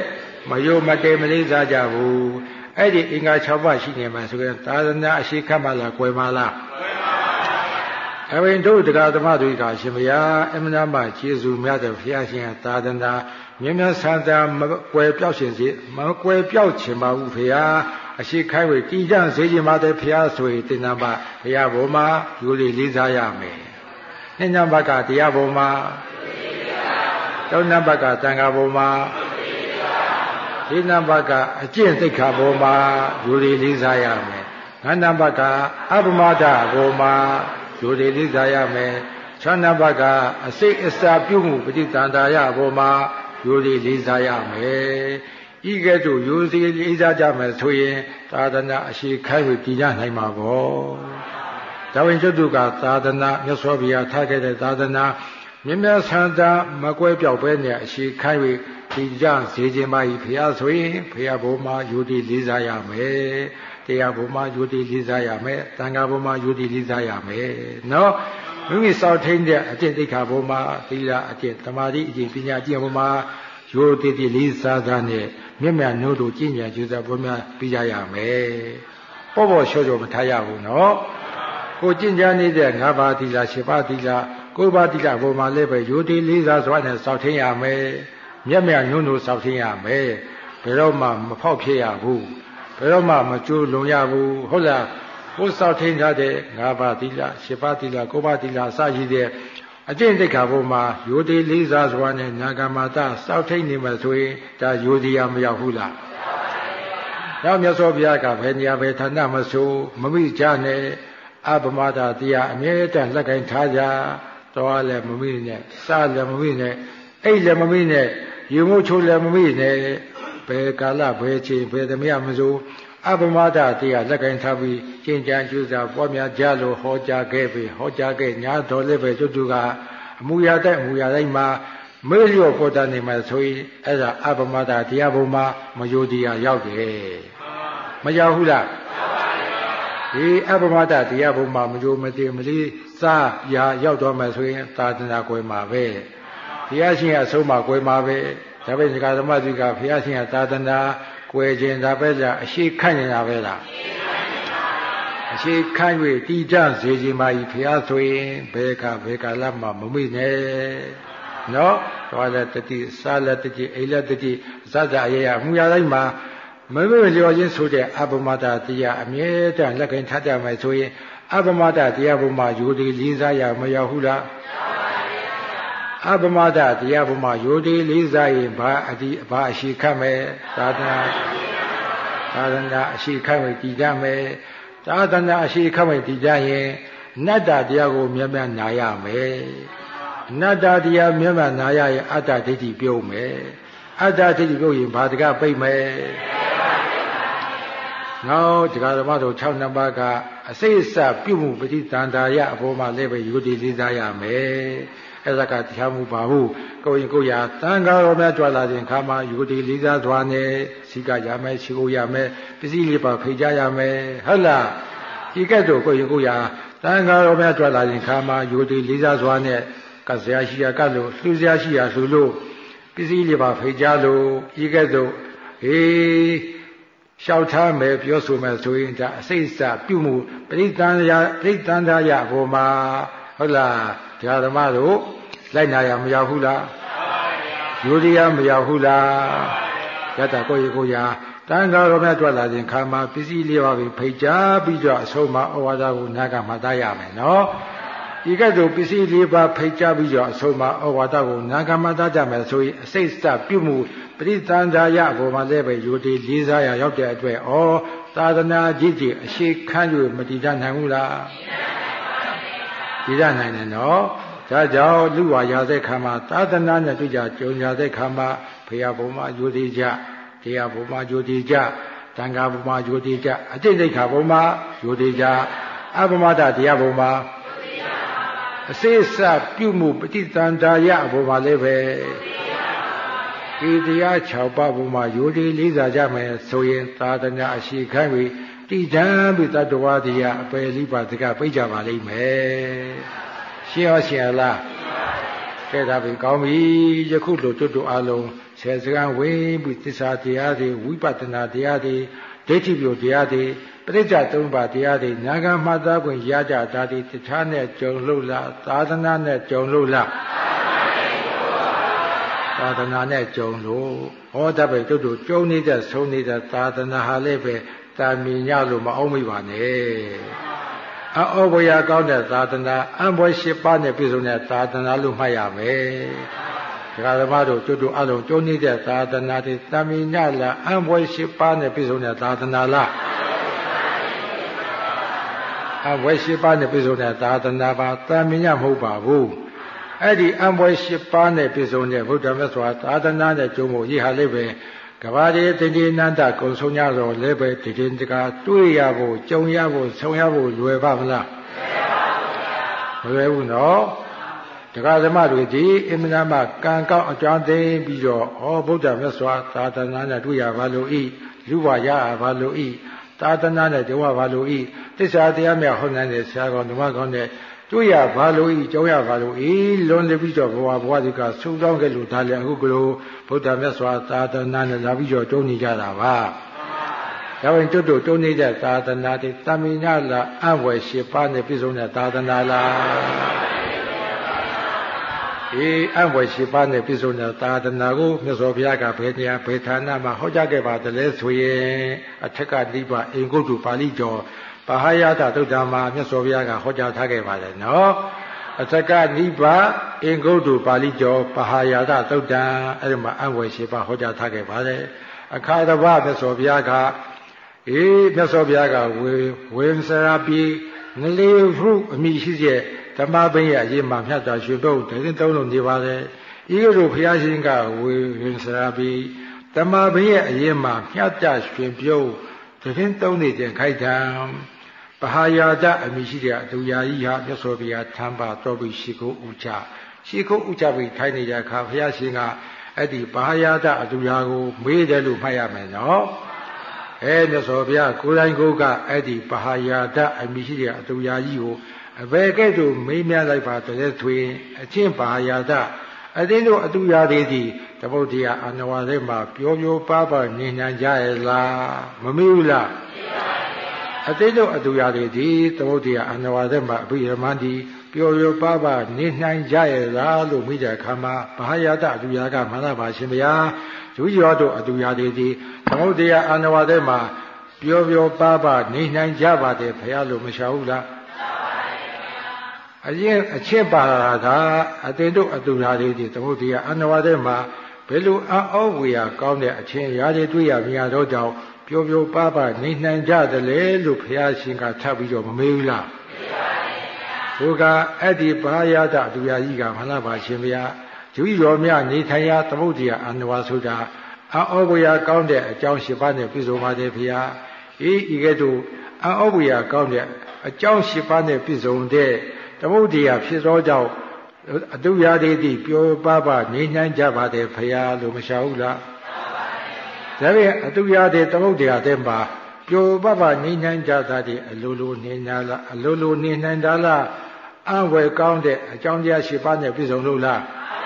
မယုံမတေမလေးစားကြဘူးအဲ့ဒီအင်္ဂါ၆ပါးရှိနေမှာဆိုရင်သာသနာအရှိခတ်မှလားကွယ်မှလားကွယ်ပါပါအရင်တို့တရားဓမ္မတွေကရှင်ဘုရားအမှန်တမ်းကျေးဇူးများတဲ့ဘုရားရှင်သာသနာမြတ်မြတ်ဆန္ဒမကွယ်ပြောက်ရှင်စေမကွယ်ပြောက်ချင်ပါဘူးဘုရားအရှိခိုင်းဝေတည်ကြစေခြင်းပါတဲ့ဘုရားဆိုရင်တင်နာပါဘုရားဘုံမှာယူလေးလေးစားရမယ်။နှစ်ညဘက်ကတရားဘုံမှာသုံးညဘက်ကသံဃာဘုံမှာဒီနံပါတ်ကအကျင့်သိက္ခာဘုံမှာယူလေးလေးစားရမယ်။ငါးနံပါတ်ကအပမဒဘုံမှာယူလေးလေးစားရမယ်။ခြောက်နံပါတ်ကအစိတ်အစာပြုမှုပฏิတန်တာရဘုံမှာယူလေးလေးစားရမယ်။ဤကဲ့သို့ယူစီလေးစားကြမယ်ဆိုရင်သာသနာအရှိခိုင်းဝေတည်ကြနိုင်မှာပေါ့။ဒါဝင်ကျွတ်တုကသာသနာမြတ်စွာဘုရားထားခဲ့တဲ့သာသနာမြတ်မြတ်ဆန္ဒမကွဲပြောက်ပဲနဲ့အရှိခိုင်းဝေတည်ကြစေခြင်းပါ၏ဘုရားဆိုရင်ဘုရားဘုံမှာယူတည်လေးစားရမယ်။တရားဘုံမှာယူတည်လေးစားရမယ်။သံဃာဘုံမှာယူတည်လေးစားရမယ်။နော်မိမိစောင့်ထိန်တဲ့အကျင့်သိက္ခာဘုံမှာသီလအကျင့်သမာဓိအကျင့်ပညာအကျင့်ဘုံမှာယူတည်တည်လေးစားတာနဲ့မြတ်မြတ်နိုးတို့ကျင့်ကြံကြိုးစားပေါ်များပြကြရမယ်။ပေါ့ပေါ့လျှော့လျှော့မထားရဘူးနော်။ကိုကျင့်ကြံနေတဲ့၅ပါးသီလ၈ပါးသီလ၉ပါးသီလဘုံမှာလည်းပဲယူတည်လေးစားစွာနဲ့စောင့်ထိန်ရမယ်။မြတ်မြတ်နိုးနိုးစောင့်ထိန်ရမယ်။ဘယ်တော့မှမဖောက်ဖြစ်ရဘူး။ဘယ်တော့မှမကျိုးလွန်ရဘူးဟုတ်လား။ကိုစောင့်ထိန်ထားတဲ့၅ပါးသီလ၈ပါးသီလ၉ပါးသီလစရှိတဲ့အကျင့်သိက္ခာဘုံမှာယူတည်လေးစားစွာနဲ့နာဂမတစောင့်ထိန်နေမှဆိုရင်ဒါယူတည်ရမရောက်ဘူးလား။နောက်မြတ်စွာဘုရားကဘယ်နေရာပဲဌာနမဆိုမမိကြနဲ့အပမဒတရားအမြဲတမ်းလက်ကင်ထားကြတော်လည်းမမိနဲ့စားလည်းမမိနဲ့အိတ်လည်းမမိနဲ့ရေမိုးချိုးလည်းမမိနဲ့ဘယ်ကာလဘယ်ချိန်ဘယ်သမယမဆိုအပမဒတရားလက်ကင်ထားပြီးကျင့်ကြံကြိုးစားပွားများကြလို့ဟောကြားခဲ့ပြီဟောကြားခဲ့ညာတော်လည်းပဲကျွတ်တူကအမူအရာတဲ့အမူအရာတိုင်းမှာမေ့လျော့ပေါ်တတ်နေမှာဆိုရင်အဲ့ဒါအပမဒတရားဘုံမှာမယိုတရားရောက်တယ်မရောက်ဘူးလားဒီအပမဒတရားဘုံမှာမယိုမတည်မလေးစားရာရောက်တော့မှဆိုရင်သာသနာကွယ်မှာပဲဘုရားရှင်အဆုံးမှာကွယ်မှာပဲဒါပဲစကားဓမ္မစုကဘုရားရှင်ကသာသနာကွယ်ခြင်းဒါပဲလားအရှိခိုက်နေတာပဲလားအရှိခိုက်၍တည်ကြစေခြင်းပါ၏ဘုရားဆိုရင်ဘယ်ကဘယ်ကာလမှမမိနဲ့နော်တော်လည်းတတိစားလည်းတတိအိလည်းတတိဇဇအရေအမှုရတိုင်းမှာမမေ့လျော်ခြင်းဆိုတဲ့အပမဒတရားအမြဲတမ်းလက်ကင်ထားကြမယ်ဆိုရင်အပမဒတရားဘုံမှာယူတည်လေးစားရမရောက်ဘူးလားအပမဒတရားဘုံမှာယူတည်လေးစားရင်ဘာအဒီဘာအရှိခတ်မယ်သာသနာသာသနာအရှိခတ်ဝေတည်ကြမယ်သာသနာအရှိခတ်ဝေတည်ကြရင်နတ္တတရားကိုမြတ်မြတ်နာရမယ်အနတ္တတရားမြတ်မြတ်နာရရင်အတ္တဒိဋ္ဌိပြုံးမယ်အတ္တဒိဋ္ဌိပြုံးရင်ဘာတကပိတ်မယ်နောက်တရားဓမ္မတို့၆နံပါတ်ကအစိတ်အစပြုမှုပฏิတန်တာရအပေါ်မှာလည်းပဲယူတည်လေးစားရမယ်အဲ့ဒါကတရားမှုပါဘူးကိုယ်ရင်ကိုယ်ရာသံဃာတော်များကြွလာခြင်းခါမှာယူတည်လေးစားသွားနေစီကရမယ်ရှိကိုရမယ်ပစ္စည်းလေးပါဖိတ်ကြရမယ်ဟုတ်လားဒီကဲ့သို့ကိုယ်ရင်ကိုယ်ရာသံဃာတော်များကြွလာခြင်းခါမှာယူတည်လေးစားစွာနဲ့ကစရာရှိရကလို့လှူစရာရှိရလှူလို့ပစ္စည်းလေးပါဖိတ်ကြလို့ဒီကဲ့သို့ဟေးလျှောက်ထားမယ်ပြောဆိုမယ်ဆိုရင်ဒါအစိတ်အစပြုမှုပရိသန္တာပရိသန္တာရဘောမှာဟုတ်လားတရားဓမ္မတို့လိုက်နာရမရောက်ဘူးလားယူရရမရောက်ဘူးလားရတ္တကိုရကိုရာတန်ခါတော်များကြွလာခြင်းခါမှာပစ္စည်းလေးပါးပြီးဖိတ်ကြားပြီးတော့အဆုံးမှာဩဝါဒကိုနားကမှတ်သားရမယ်နော်ဒီကဲ့သို့ပစ္စည်းလေးပါးဖိတ်ကြားပြီးတော့အဆုံးမှာဩဝါဒကိုနားကမှတ်သားကြမယ်ဆိုရင်အစိတ်အစပြုမှုပရိသန္တာရဘောမှာလည်းပဲယူတည်လေးစားရရောက်တဲ့အတွက်ဩသာသနာကြီးကြီးအရှိခန့်၍မတည်တတ်နိုင်ဘူးလားတည်တတ်နိုင်တယ်နော်ဒါကြောင့်လူဝါရတဲ့ခါမှာသာသနာနဲ့တွေ့ကြကြုံကြတဲ့ခါမှာဘုရားဘုံမှာယူတည်ကြတရားဘုံမှာယူတည်ကြတန်ခါဘုံမှာယူတည်ကြအတိတ်ဒိဋ္ဌာဘုံမှာယူတည်ကြအပမဒတရားဘုံမှာအစိအစပြုမှုပฏิသန္တာရဘုံမှာလည်းပဲဒီတရား၆ပါးဘုံမှာယူတည်လေးစားကြမယ်ဆိုရင်သာသနာအရှိခိုင်းပြီးတည်တံပြီးတတ္တဝါတရားအပယ်လေးပါးတကပိတ်ကြပါလိမ့်မယ်ရှင်းရောရှင်းလားကဲဒါပြီကောင်းပြီယခုလိုတွတ်တူအလုံးဆယ်စကားဝိပြီးသစ္စာတရားတွေဝိပဿနာတရားတွေဒိဋ္ဌိပြုတရားတွေပရိစ္ဆေသုံးပါးတရားတွေနာဂမှတ်သားခွင့်ရကြတာဒီတခြားနဲ့ကြုံလို့လားသာသနာနဲ့ကြုံလို့လားသာသနာနဲ့ကြုံလို့ဟောတတ်ပဲတို့တို့ကြုံနေတဲ့ဆုံးနေတဲ့သာသနာဟာလည်းပဲတာမင်ညလို့မအောင်မိပါနဲ့အောဘွေရကောင်းတဲ့သာသနာအံဘွယ်ရှိပါးနဲ့ပြည့်စုံတဲ့သာသနာလို့မှတ်ရမယ်ဒကာဓမ္မတို့တို့တို့အလုံးကြုံနေတဲ့သာသနာတွေတာမင်ညလားအံဘွယ်ရှိပါးနဲ့ပြည့်စုံတဲ့သာသနာလားအံဘွယ်ရှိပါးနဲ့ပြည့်စုံတဲ့သာသနာပါတာမင်ညမဟုတ်ပါဘူးအဲ့ဒီအံဘွယ်ရှိပါးနဲ့ပြည့်စုံတဲ့ဗုဒ္ဓမြတ်စွာသာသနာနဲ့ကြုံဖို့ရဟာလေးပဲကဘာဒီတတိနန္တကုံဆုံးကြတော့လည်းပဲတည်တကာတွေ့ရဖို့ကြုံရဖို့ဆုံးရဖို့လွယ်ပါမလားမလွယ်ဘူးနော်ဒကာဓမ္မတွေဒီအင်မနာမကံကောက်အကြောင်းသိပြီးတော့ဟောဗုဒ္ဓမြတ်စွာသာသနာနဲ့တွေ့ရပါလို့ဤလူဘဝရပါလို့ဤသာသနာနဲ့ကြုံရပါလို့ဤသစ္စာတရားမြတ်ဟောနိုင်တဲ့ဆရာကောင်ဓမ္မကောင်နဲ့တွေ့ရပါလို့ဤကြုံရပါလို့ဤလွန်ပြီးတော့ဘဝဘဝဒီကဆူတောင်းခဲ့လို့ဒါလည်းအခုကလေးဗုဒ္ဓမြတ်စွာသာသနာနဲ့လာပြီးတော့တုံးနေကြတာပါဒါဝင်တွတ်တို့တုံးနေတဲ့သာသနာတွေတမင်ညလားအံ့ဝယ်ရှိပါးနဲ့ပြည့်စုံတဲ့သာသနာလားအေးအံ့ဝယ်ရှိပါးနဲ့ပြည့်စုံတဲ့သာသနာကိုမြတ်စွာဘုရားကဘယ်နေရာဘယ်ဌာနမှာဟောကြားခဲ့ပါတယ်လဲဆိုရင်အထက်ကနိဗ္ဗာန်အင်္ဂုတ္တပါဠိတော်ပဟာယတသုတ္တမှာမြတ်စွာဘုရားကဟောကြားထားခဲ့ပါတယ်နော်အထက်ကနိဗ္ဗာန်အင်္ဂုတ္တပါဠိတော်ပဟာယတသုတ္တအဲ့ဒီမှာအံ့ဝယ်ရှိပါဟောကြားထားခဲ့ပါတယ်အခါတစ်ပါးမြတ်စွာဘုရားကအေးမြတ်စွာဘုရားကဝေဝေစရာပြီငလေးဖုအမိရှိတဲ့ဓမ္မပင်ရဲ့အရေးမှာမြတ်စွာရွှေဘုတ်တရင်သုံးလုံးနေပါတယ်ဤလိုဘုရားရှင်ကဝေဝေစရာပြီဓမ္မပင်ရဲ့အရေးမှာမြတ်စွာရွှေပြုတ်တရင်သုံးနေတဲ့ခိုက်တံပဟာယာဒအမိရှိတဲ့အတူယာကြီးဟာမြတ်စွာဘုရားထမ်းပါတော်ပြီးရှိခိုးဥချရှိခိုးဥချပြီးထိုင်နေကြခါဘုရားရှင်ကအဲ့ဒီပဟာယာဒအတူယာကိုမေးတယ်လို့မှတ်ရမယ်နော်အဲမြတ်စွာဘုရားကိုယ်တိုင်ကိုယ်ကအဲ့ဒီပဟာယာဒအမိရှိတဲ့အတူယာကြီးကိုအဘယ်ကဲ့သို့မေးမြန်းလိုက်ပါတဲ့သွေအချင်းပဟာယာဒအသင်းတို့အတူယာတွေဒီသမုဒ္ဒရာအနဝါထဲမှာပျော်ပျော်ပါးပါးနေနိုင်ကြရဲ့လားမမေးဘူးလားအတိတ်တို့အတူရာတွေဒီသမုဒ္ဒရာအနဝါဒမှာအဘိဓမ္မာတိပျော်ပျော်ပါးပါးနေနိုင်ကြရဲ့လားလို့မိတဲ့အခါမှာဘာဟာယတအတူရာကမှန်ပါရှင်ဗျာဒုရောတို့အတူရာတွေဒီသမုဒ္ဒရာအနဝါဒမှာပျော်ပျော်ပါးပါးနေနိုင်ကြပါတယ်ဘုရားလို့မရှာဘူးလားအရင်အချက်ပါတာကအတင်တို့အတူရာတွေဒီသမုဒ္ဒရာအနဝါဒမှာဘယ်လိုအောဝေယကောင်းတဲ့အချင်းရာတွေတွေ့ရမြင်တော့ကြောင့်ပျော်ပျော်ပါးပါးနေနိုင်ကြတယ်လေလို့ဘုရားရှင်ကထပ်ပြီးတော့မမေးဘူးလားမေးပါဘူးဘုရားအဲ့ဒီဘာယတအတူရာကြီးကမှန်လားပါရှင်ဗျာဂျူးရောမြနေထိုင်ရသမုဒ္ဒရာအနဝါဆိုတာအောဘုရားကောင်းတဲ့အကြောင်းရှိပါနဲ့ပြည့်စုံပါတယ်ဘုရားအေးဤကဲ့သို့အောဘုရားကောင်းတဲ့အကြောင်းရှိပါနဲ့ပြည့်စုံတဲ့သမုဒ္ဒရာဖြစ်သောကြောင့်အတူရာတွေဒီပျော်ပါးပါးနေနိုင်ကြပါတယ်ဘုရားလို့မရှာဘူးလားဒါပေမဲ့အတူရတဲ့သမုဒ္ဒရာတဲ့မှာပျော်ပါးပါးနေနိုင်ကြတာဒီအလိုလိုနေနိုင်လားအလိုလိုနေနိုင်တာလားအံ့ဝယ်ကောင်းတဲ့အကြောင်းတရားရှိပါနဲ့ပြည့်စုံလို့လား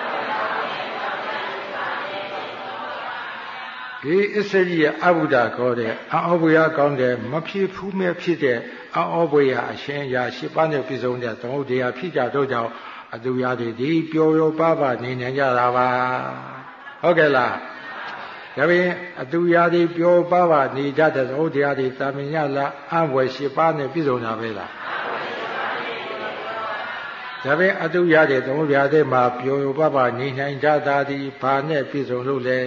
ဒီအစ္စရိယအဘုဒ္ဓခေါ်တဲ့အံ့ဩဘွေရကောင်းတဲ့မဖြစ်ဖူးမဲ့ဖြစ်တဲ့အံ့ဩဘွေရအရှင်ရာရှိပါနဲ့ပြည့်စုံတဲ့သမုဒ္ဒရာဖြစ်ကြတော့ကြောင့်အတူရတဲ့ဒီပျော်ပျော်ပါးပါးနေနိုင်ကြတာပါဟုတ်ကဲ့လားဒါပေမဲ့အတူရာတွေပျော်ပါးပါးနေကြတဲ့သမုဒ္ဒရာတွေတာမင်ညလားအံ့ဝယ်ရှိပါနဲ့ပြည့်စုံတာပဲလားဒါပေမဲ့အတူရတဲ့သမုဒ္ဒရာတွေမှာပျော်ပါးပါးနေနိုင်ကြတာဒီဘာနဲ့ပြည့်စုံလို့လဲ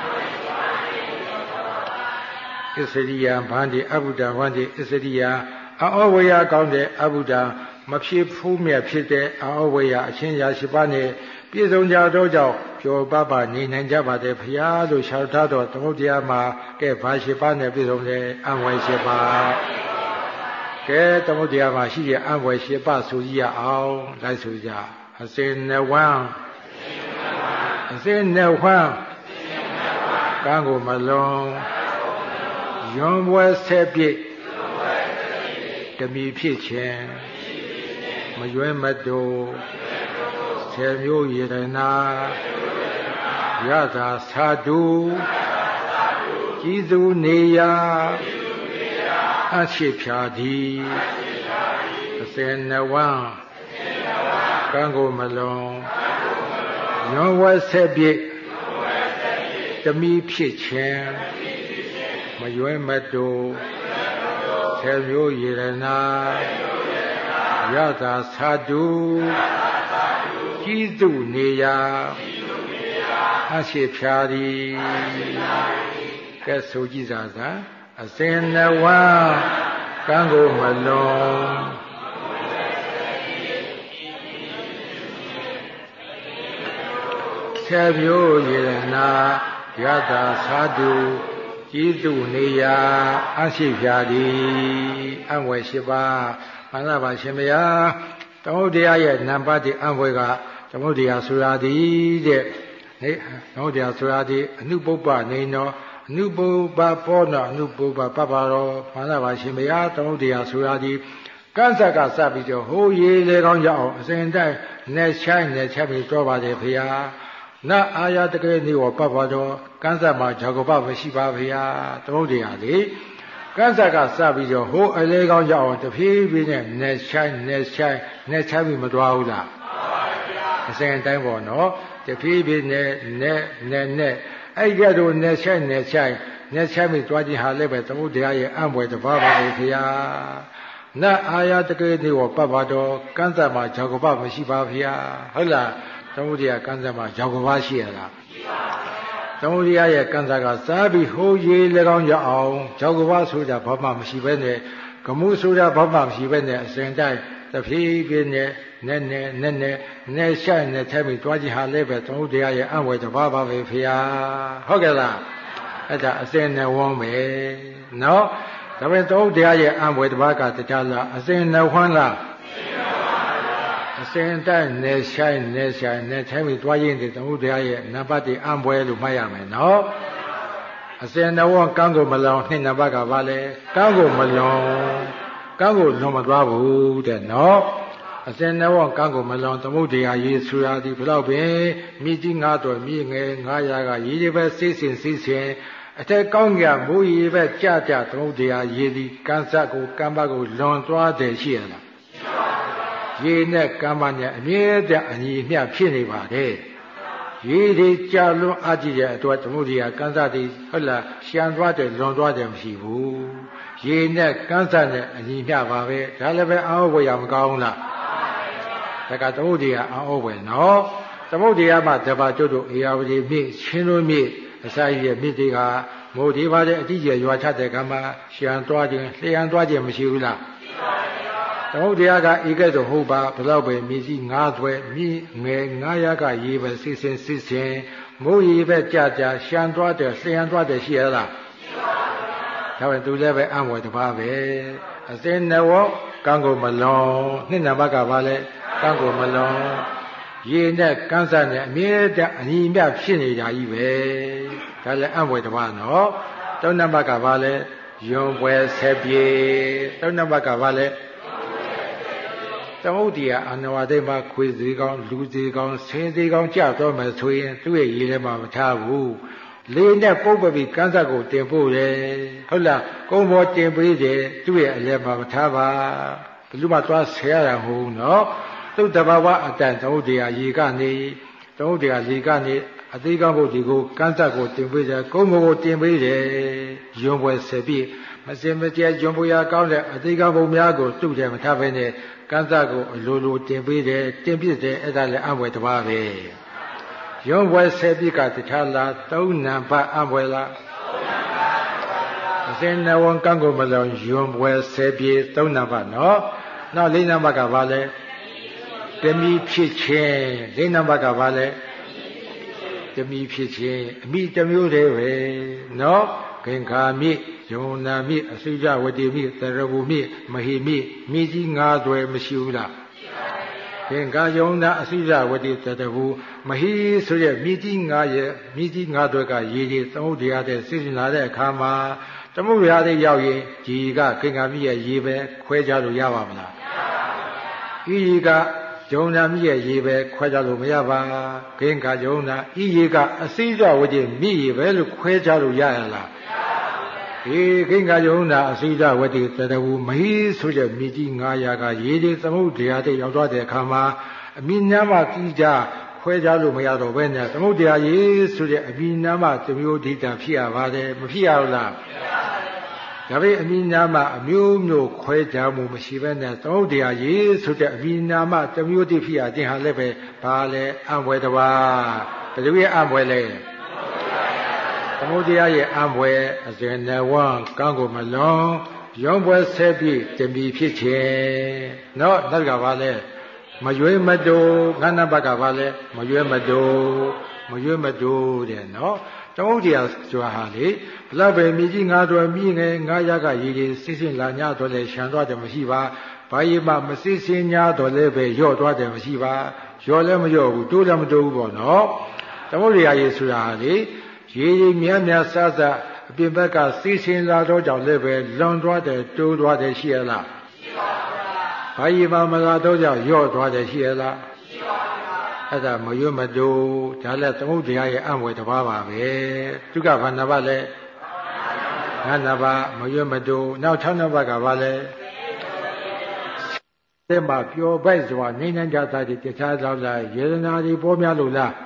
အစ္စရိယဗန္တိအဘုဒ္ဓဗန္တိအစ္စရိယအောဝေယကောင်းတဲ့အဘုဒ္ဓမဖြစ်ဖူးမြတ်ဖြစ်တဲ့အောဝေယအချင်းရာရှိပါနဲ့ပြည့်စုံကြတော့ကြောင့်ပျော်ပါးပါးနေနိုင်ကြပါတယ်ဘုရားလို့ရှောက်ထားတော့သမုဒ္ဒရာမှာကဲဘာရှိပါနဲ့ပြည့်စုံတယ်အံဝယ်ရှိပါကဲသမုဒ္ဒရာမှာရှိတဲ့အံဝယ်ရှိပါဆိုကြရအောင်လိုက်ဆိုကြအစင်နဝံအစင်နဝံကံကိုမလုံးယွန်ပွဲဆက်ပြည့်တမီဖြစ်ခြင်းမရွဲမတိုးဆယ်မျိုးရတနာရသာသာတုကျေးဇူးနေရာအရှိဖြာသည်အစင်နဝံကံကိုမလွန်ရွန်ဝဲဆက်ပြည့်တမိဖြစ်ခြင်းမရွယ်မတူဆယ်မျိုးရတနာရသာသာတုကျေးဇူးနေရာအရှိဖြာသည်ကဲဆိုကြည့်စားသာအစင်နဝံကံကိုမလွန်ဆယ်မျိုးရတနာရသာသာတုကျေးဇူးနေရာအရှိဖြာသည်အံ့ဝယ်ရှိပါမှန်လားပါရှင်ဗျာသမုဒ္ဒရာရဲ့နံပါတ်အံ့ဝယ်ကသမုဒ္ဒရာဆိုရသည်တဲ့ဟဲ့သမုဒ္ဒရာဆိုရသည်အနုပုပ္ပနေနောအနုပုပ္ပပောနောအနုပုပ္ပပပရောမှန်လားပါရှင်ဗျာသမုဒ္ဒရာဆိုရသည်ကန့်ဆက်ကစပြီးတော့ဟိုးရေလေကောင်းရအောင်အစဉ်တိုင်းနဲ့ချိုင်းနဲ့ချက်ပြီးတော့ပါတယ်ဖေဟာနအာယတကယ်နေဝပပတော်ကန့်ဆက်မှာဂျာဂပမရှိပါဗျာသမုဒ္ဒရာလေကန့်ဆက်ကစပြီးတော့ဟိုးအလေကောင်းရအောင်တဖြည်းဖြည်းနဲ့နဲ့ချိုင်းနဲ့ချိုင်းနဲ့ချိုင်းပြီးမသွားဘူးလားမှန်ပါဗျာအစဉ်တိုင်းပေါ့နော်တဖြည်းဖြည်းနဲ့နဲ့နဲ့နဲ့အဲ့ကြတော့နဲ့ချိုင်းနဲ့ချိုင်းနဲ့ချိုင်းပြီးသွားခြင်းဟာလည်းပဲသမုဒ္ဒရာရဲ့အံ့ဘွယ်တပါးပါလေဗျာနအာယတကယ်နေဝပပတော်ကန့်ဆက်မှာဂျာဂပမရှိပါဗျာဟုတ်လားသမုဒ္ဒရာကံစားမှာကြောက်ကဘာရှိရလားရှိပါဘူးသမုဒ္ဒရာရဲ့ကံစားကစားပြီးဟိုးရေ၎င်းရအောင်ကြောက်ကဘာဆိုတာဘာမှမရှိဘဲနဲ့ကမှုဆိုတာဘာမှမရှိဘဲနဲ့အစဉ်တိုင်းတဖြည်းဖြည်းနဲ့နဲ့နဲ့နဲ့နဲ့နဲ့ရှိုက်နဲ့ထဲပြီးတွားကြည့်ဟာလည်းပဲသမုဒ္ဒရာရဲ့အံ့ဝယ်တပါးပါပဲဖေဟာဟုတ်ကဲ့လားအဲ့ဒါအစဉ်နဲ့ဝန်းပဲနော်ဒါပေမဲ့သမုဒ္ဒရာရဲ့အံ့ဝယ်တပါးကတရားလားအစဉ်နဲ့ဝန်းလားအစဉ်တိုင်းနေဆိုင်နေဆိုင်နေတိုင်းပြီးသွားရင်ဒီသမုဒ္ဒရာရဲ့နံပါတ်အံပွဲလို့မှတ်ရမယ်နော်အစဉ်နဝကံကိုမလောင်နှစ်နံပါတ်ကဘာလဲကံကိုမလွန်ကံကိုလွန်မသွားဘူးတဲ့နော်အစဉ်နဝကံကိုမလောင်သမုဒ္ဒရာရေးဆူရာဒီဘယ်တော့ပင်မိကြီးငါးတော်မိငယ်ငါးရာကရေးရပဲစိတ်စင်စိတ်စင်အထက်ကောင်းကြမိုးရီပဲကြကြသမုဒ္ဒရာရေးဒီကံစက်ကိုကံပတ်ကိုလွန်သွားတယ်ရှိရလားရေနဲ့ကမ္မနဲ့အမြဲတမ်းအညီမျှဖြစ်နေပါတယ်ရေဒီကြာလွန်အကြည့်ရဲ့အတွက်သမုဒ္ဒရာကံစားတိဟုတ်လားရှံသွားတယ်လွန်သွားတယ်မရှိဘူးရေနဲ့ကံစားနဲ့အညီမျှပါပဲဒါလည်းပဲအောဝယ်ရမကောင်းလားဒါကသမုဒ္ဒရာအောဝယ်နော်သမုဒ္ဒရာမှာတပါကျွတ်တို့အေယဝတီမြစ်ချင်းတို့မြစ်အစာရည်မြစ်တွေကမိုးဒီပါတဲ့အတိကျရွာချတဲ့ကမှာရှံသွားခြင်းလျှံသွားခြင်းမရှိဘူးလားသမုဒ္ဒရာကဧကဲ့သို့ဟုတ်ပါဘယ်တော့ပဲမြည်စီငါးသွဲမြည်ငယ်ငါးရကရေးပဲစစ်စင်စစ်စင်မိုးရီပဲကြကြရှံသွားတယ်လျှံသွားတယ်ရှိရလားရှိပါဘူးဒါပဲသူလည်းပဲအံ့ဝယ်တပါးပဲအစင်နဝကံကိုမလွန်နှစ်နံပါတ်ကဘာလဲကံကိုမလွန်ရေနဲ့ကန်းစားနဲ့အမြဲတမ်းအညီမျှဖြစ်နေတာကြီးပဲဒါလည်းအံ့ဝယ်တပါးနော်သုံးနံပါတ်ကဘာလဲယွန်ပွဲဆက်ပြေသုံးနံပါတ်ကဘာလဲသမုဒ္ဒရာအနဝတိမှာခွေစည်းကောင်းလူစည်းကောင်းဆင်းစည်းကောင်းကြတော့မယ်ဆိုရင်သူ့ရဲ့ရေထဲမှာမထားဘူးလေးနဲ့ပုတ်ပပြီးကန်းဆက်ကိုတင်ပို့တယ်ဟုတ်လားကုန်းပေါ်တင်ပေးတယ်သူ့ရဲ့အလဲမှာမထားပါဘယ်သူမှသွားဆဲရတာမဟုတ်ဘူးနော်သူ့တဘာဝအတန်သမုဒ္ဒရာရေကနေသမုဒ္ဒရာရေကနေအသေးကောင်းဖို့ဒီကိုကန်းဆက်ကိုတင်ပေးတယ်ကုန်းပေါ်ကိုတင်ပေးတယ်ယွန်ပွဲဆက်ပြီးမစင်မကျဲယွန်ပွဲရကောင်းတဲ့အသေးကောင်းပုံများကိုသူ့ထဲမထားဘဲနဲ့ကန်းစားကိုအလိုလိုတင်ပေးတယ်တင်ပြတယ်အဲ့ဒါလည်းအံ့ဘွယ်တစ်ပါးပဲရုံးဘွယ်ဆယ်ပြစ်ကတခြားလားသုံးနံပါတ်အံ့ဘွယ်လားအစဉ်နဝကံကိုမလောင်ရုံးဘွယ်ဆယ်ပြစ်သုံးနံပါတ်နော်နောက်လေးနံပါတ်ကဘာလဲတမီဖြစ်ခြင်းလေးနံပါတ်ကဘာလဲတမီဖြစ်ခြင်းအမိတစ်မျိုးတည်းပဲနော်ခင်ခာမိယုံနာမိအစိကြဝတိမိတရဘူမိမဟိမိမိကြီးငါးသွဲမရှိဘူးလားခင်ခာယုံနာအစိကြဝတိတရဘူမဟိဆိုရဲ့မိကြီးငါးရဲ့မိကြီးငါးသွဲကရေကြီးသမုဒ္ဒရာတဲ့စိတ်လာတဲ့အခါမှာသမုဒ္ဒရာတဲ့ရောက်ရင်ဒီကခင်ခာမိရဲ့ရေပဲခွဲကြလို့ရပါမလားဤကယုံနာမြည့်ရဲ့ရေပဲခွဲကြလို့မရပါခိင်္ဂယုံနာဤရေကအစိကြဝတိမြည့်ရေပဲလို့ခွဲကြလို့ရရလားဒီခိင်္ဂယုံနာအစိကြဝတိတတဝမဟိဆိုတဲ့မြည်ကြီးငါးရာကရေဒီသမုဒ္ဒရာတဲ့ရောက်သွားတဲ့အခါမှာအမိညာမကြီးကြခွဲကြလို့မရတော့ဘဲနဲ့သမုဒ္ဒရာရေဆိုတဲ့အမိညာမသမျိုးဒိတာဖြစ်ရပါတယ်မဖြစ်ရဘူးလားဒါပေမဲ့အမိနာမအမျိုးမျိုးခွဲခြားမှုမရှိဘဲနဲ့သမုဒ္ဒရာရေဆိုတဲ့အမိနာမသမျိုးတိဖြစ်ရခြင်းဟာလည်းပဲဘာလဲအံပွဲတစ်ပါးဘယ်လိုရဲ့အံပွဲလဲသမုဒ္ဒရာရဲ့အံပွဲအစဉ်နဝံကောင်းကိုမလွန်ရောင်းပွဲဆက်ပြီးတမီဖြစ်ခြင်းနော်နောက်ကဘာလဲမရွေးမတိုးငါးနံပါတ်ကဘာလဲမရွေးမတိုးမရွေးမတိုးတဲ့နော်သမုဒ္ဒရာဆိုတာဟာလေဘလောက်ပဲမြည်ကြီးငါးတော်မြည်ငယ်ငါးရကရည်ရည်စစ်စစ်လာညတော်လဲရှံသွားတယ်မရှိပါဘာရည်မှမစစ်စင်ညာတော်လဲပဲရော့သွားတယ်မရှိပါရော့လည်းမရော့ဘူးတိုးလည်းမတိုးဘူးပေါ့နော်သမုဒ္ဒရာရည်ဆိုတာဟာလေရည်ရည်မြတ်မြတ်ဆဆအပြင်ဘက်ကစစ်စင်လာတော့ကြောင့်လည်းပဲလွန်သွားတယ်တိုးသွားတယ်ရှိရလားရှိပါဘူးဘာရည်မှမလာတော့ကြောင့်ရော့သွားတယ်ရှိရလားရှိပါဘူးအဲ့ဒါမရွတ်မတိုးဒါလည်းသမုဒ္ဒရာရဲ့အံွယ်တစ်ပါးပါပဲသူကဘာနာပါလဲငါးနာပါမရွတ်မတိုးနောက်၆နာပါကဘာလဲတဲ့မှာပျော်ပိုက်စွာနေနိုင်ကြတာဒီတခြားသောလားယေဒနာဒီပေါ်များလို့လား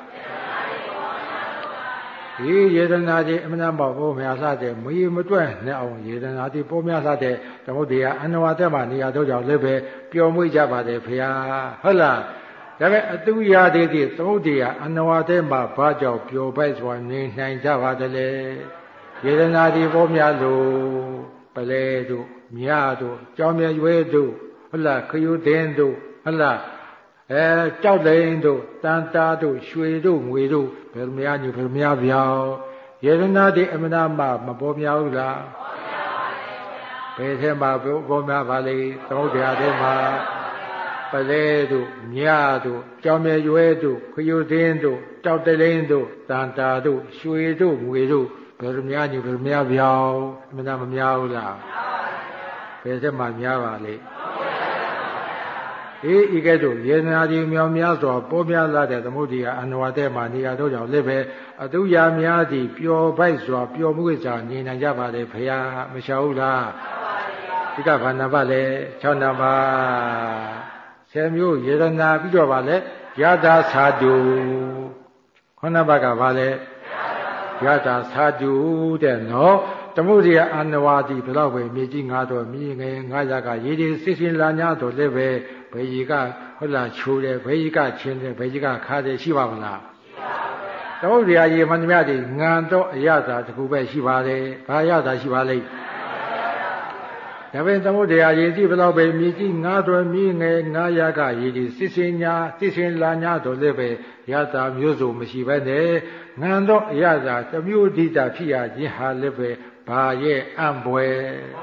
ဒီယေဒနာဒီအမှန်တမ်းပေါ်များလှတဲ့မီးမတွက်နဲ့အောင်ယေဒနာဒီပေါ်များလှတဲ့သမုဒ္ဒရာအန္တဝါတဲ့မှာနေရာတော့ကြောင့်လည်းပဲပျော်မွေ့ကြပါတယ်ဖေဟာဟုတ်လားဒါပေမဲ့အတူရာသေးသေးသမုဒ္ဒရာအနဝတဲ့မှာဘာကြောင့်ပျော်ပိုက်စွာနေနိုင်ကြပါသလဲယေဒနာဒီပေါ်များလို့ပလဲတို့မြတို့ကြောင်မြရွဲတို့ဟုတ်လားခရုသင်းတို့ဟုတ်လားအဲကြောက်လိန်တို့တန်တာတို့ရွှေတို့ငွေတို့ဘယ်လိုများညဘယ်လိုများပြောင်းယေဒနာဒီအမနာမမပေါ်များဘူးလားဘယ်ထဲမှာပေါ်များပါလိမ့်သမုဒ္ဒရာထဲမှာပလဲတို့မြတို့ကြောင်မြရွဲတို့ခရုသင်းတို့တောက်တလိန်တို့တန်တာတို့ရွှေတို့ငွေတို့ဘယ်လိုများညဘယ်လိုများပြောင်းအမှန်တမများဘူးလားဘယ်ထဲမှာများပါလိမ့်အေးဤကဲ့သို့ယေနာဒီမြောင်များစွာပေါ်များလာတဲ့သမုဒ္ဒရာအန္တဝါတဲ့မှာနေရာတို့ကြောင့်လည်းပဲအတုရာများသည်ပျော်ပိုက်စွာပျော်မှုစွာနေနိုင်ကြပါလေဖရာမလျှောက်ဘူးလားဒီကဘာနာပါလဲ၆နာပါဆယ်မျိုးယေရနာပြီးတော့ဗာလဲယတာသာတုခုနဘကဗာလဲယတာသာတုတဲ့နော်သမုဒ္ဒရာအန္တဝါတိဘယ်တော့ပဲမြေကြီးငါတော့မြေငယ်ငါရကရေဒီစစ်စင်လာညာတော့လည်းပဲဘေရီကဟုတ်လားချိုးတယ်ဘေရီကချင်းတယ်ဘေရီကခါတယ်ရှိပါမလားရှိပါဘူးသမုဒ္ဒရာရေမှန်သမျှဒီငံတော့အရသာတခုပဲရှိပါတယ်ဘာရသာရှိပါလိမ့်ဒါပေမဲ့သမုဒ္ဒရာရေတိဘယ်တော့ပဲမြေကြီးငါးတော်မြေငယ်ငါးရကရေဒီစစ်စင်ညာစစ်စင်လာညာတော်လည်းပဲရတာမျိုးစုံမရှိဘဲနဲ့ငံတော့အရသာတမျိုးဒိတာဖြစ်ရခြင်းဟာလည်းပဲဘာရဲ့အံ့ဘွယ်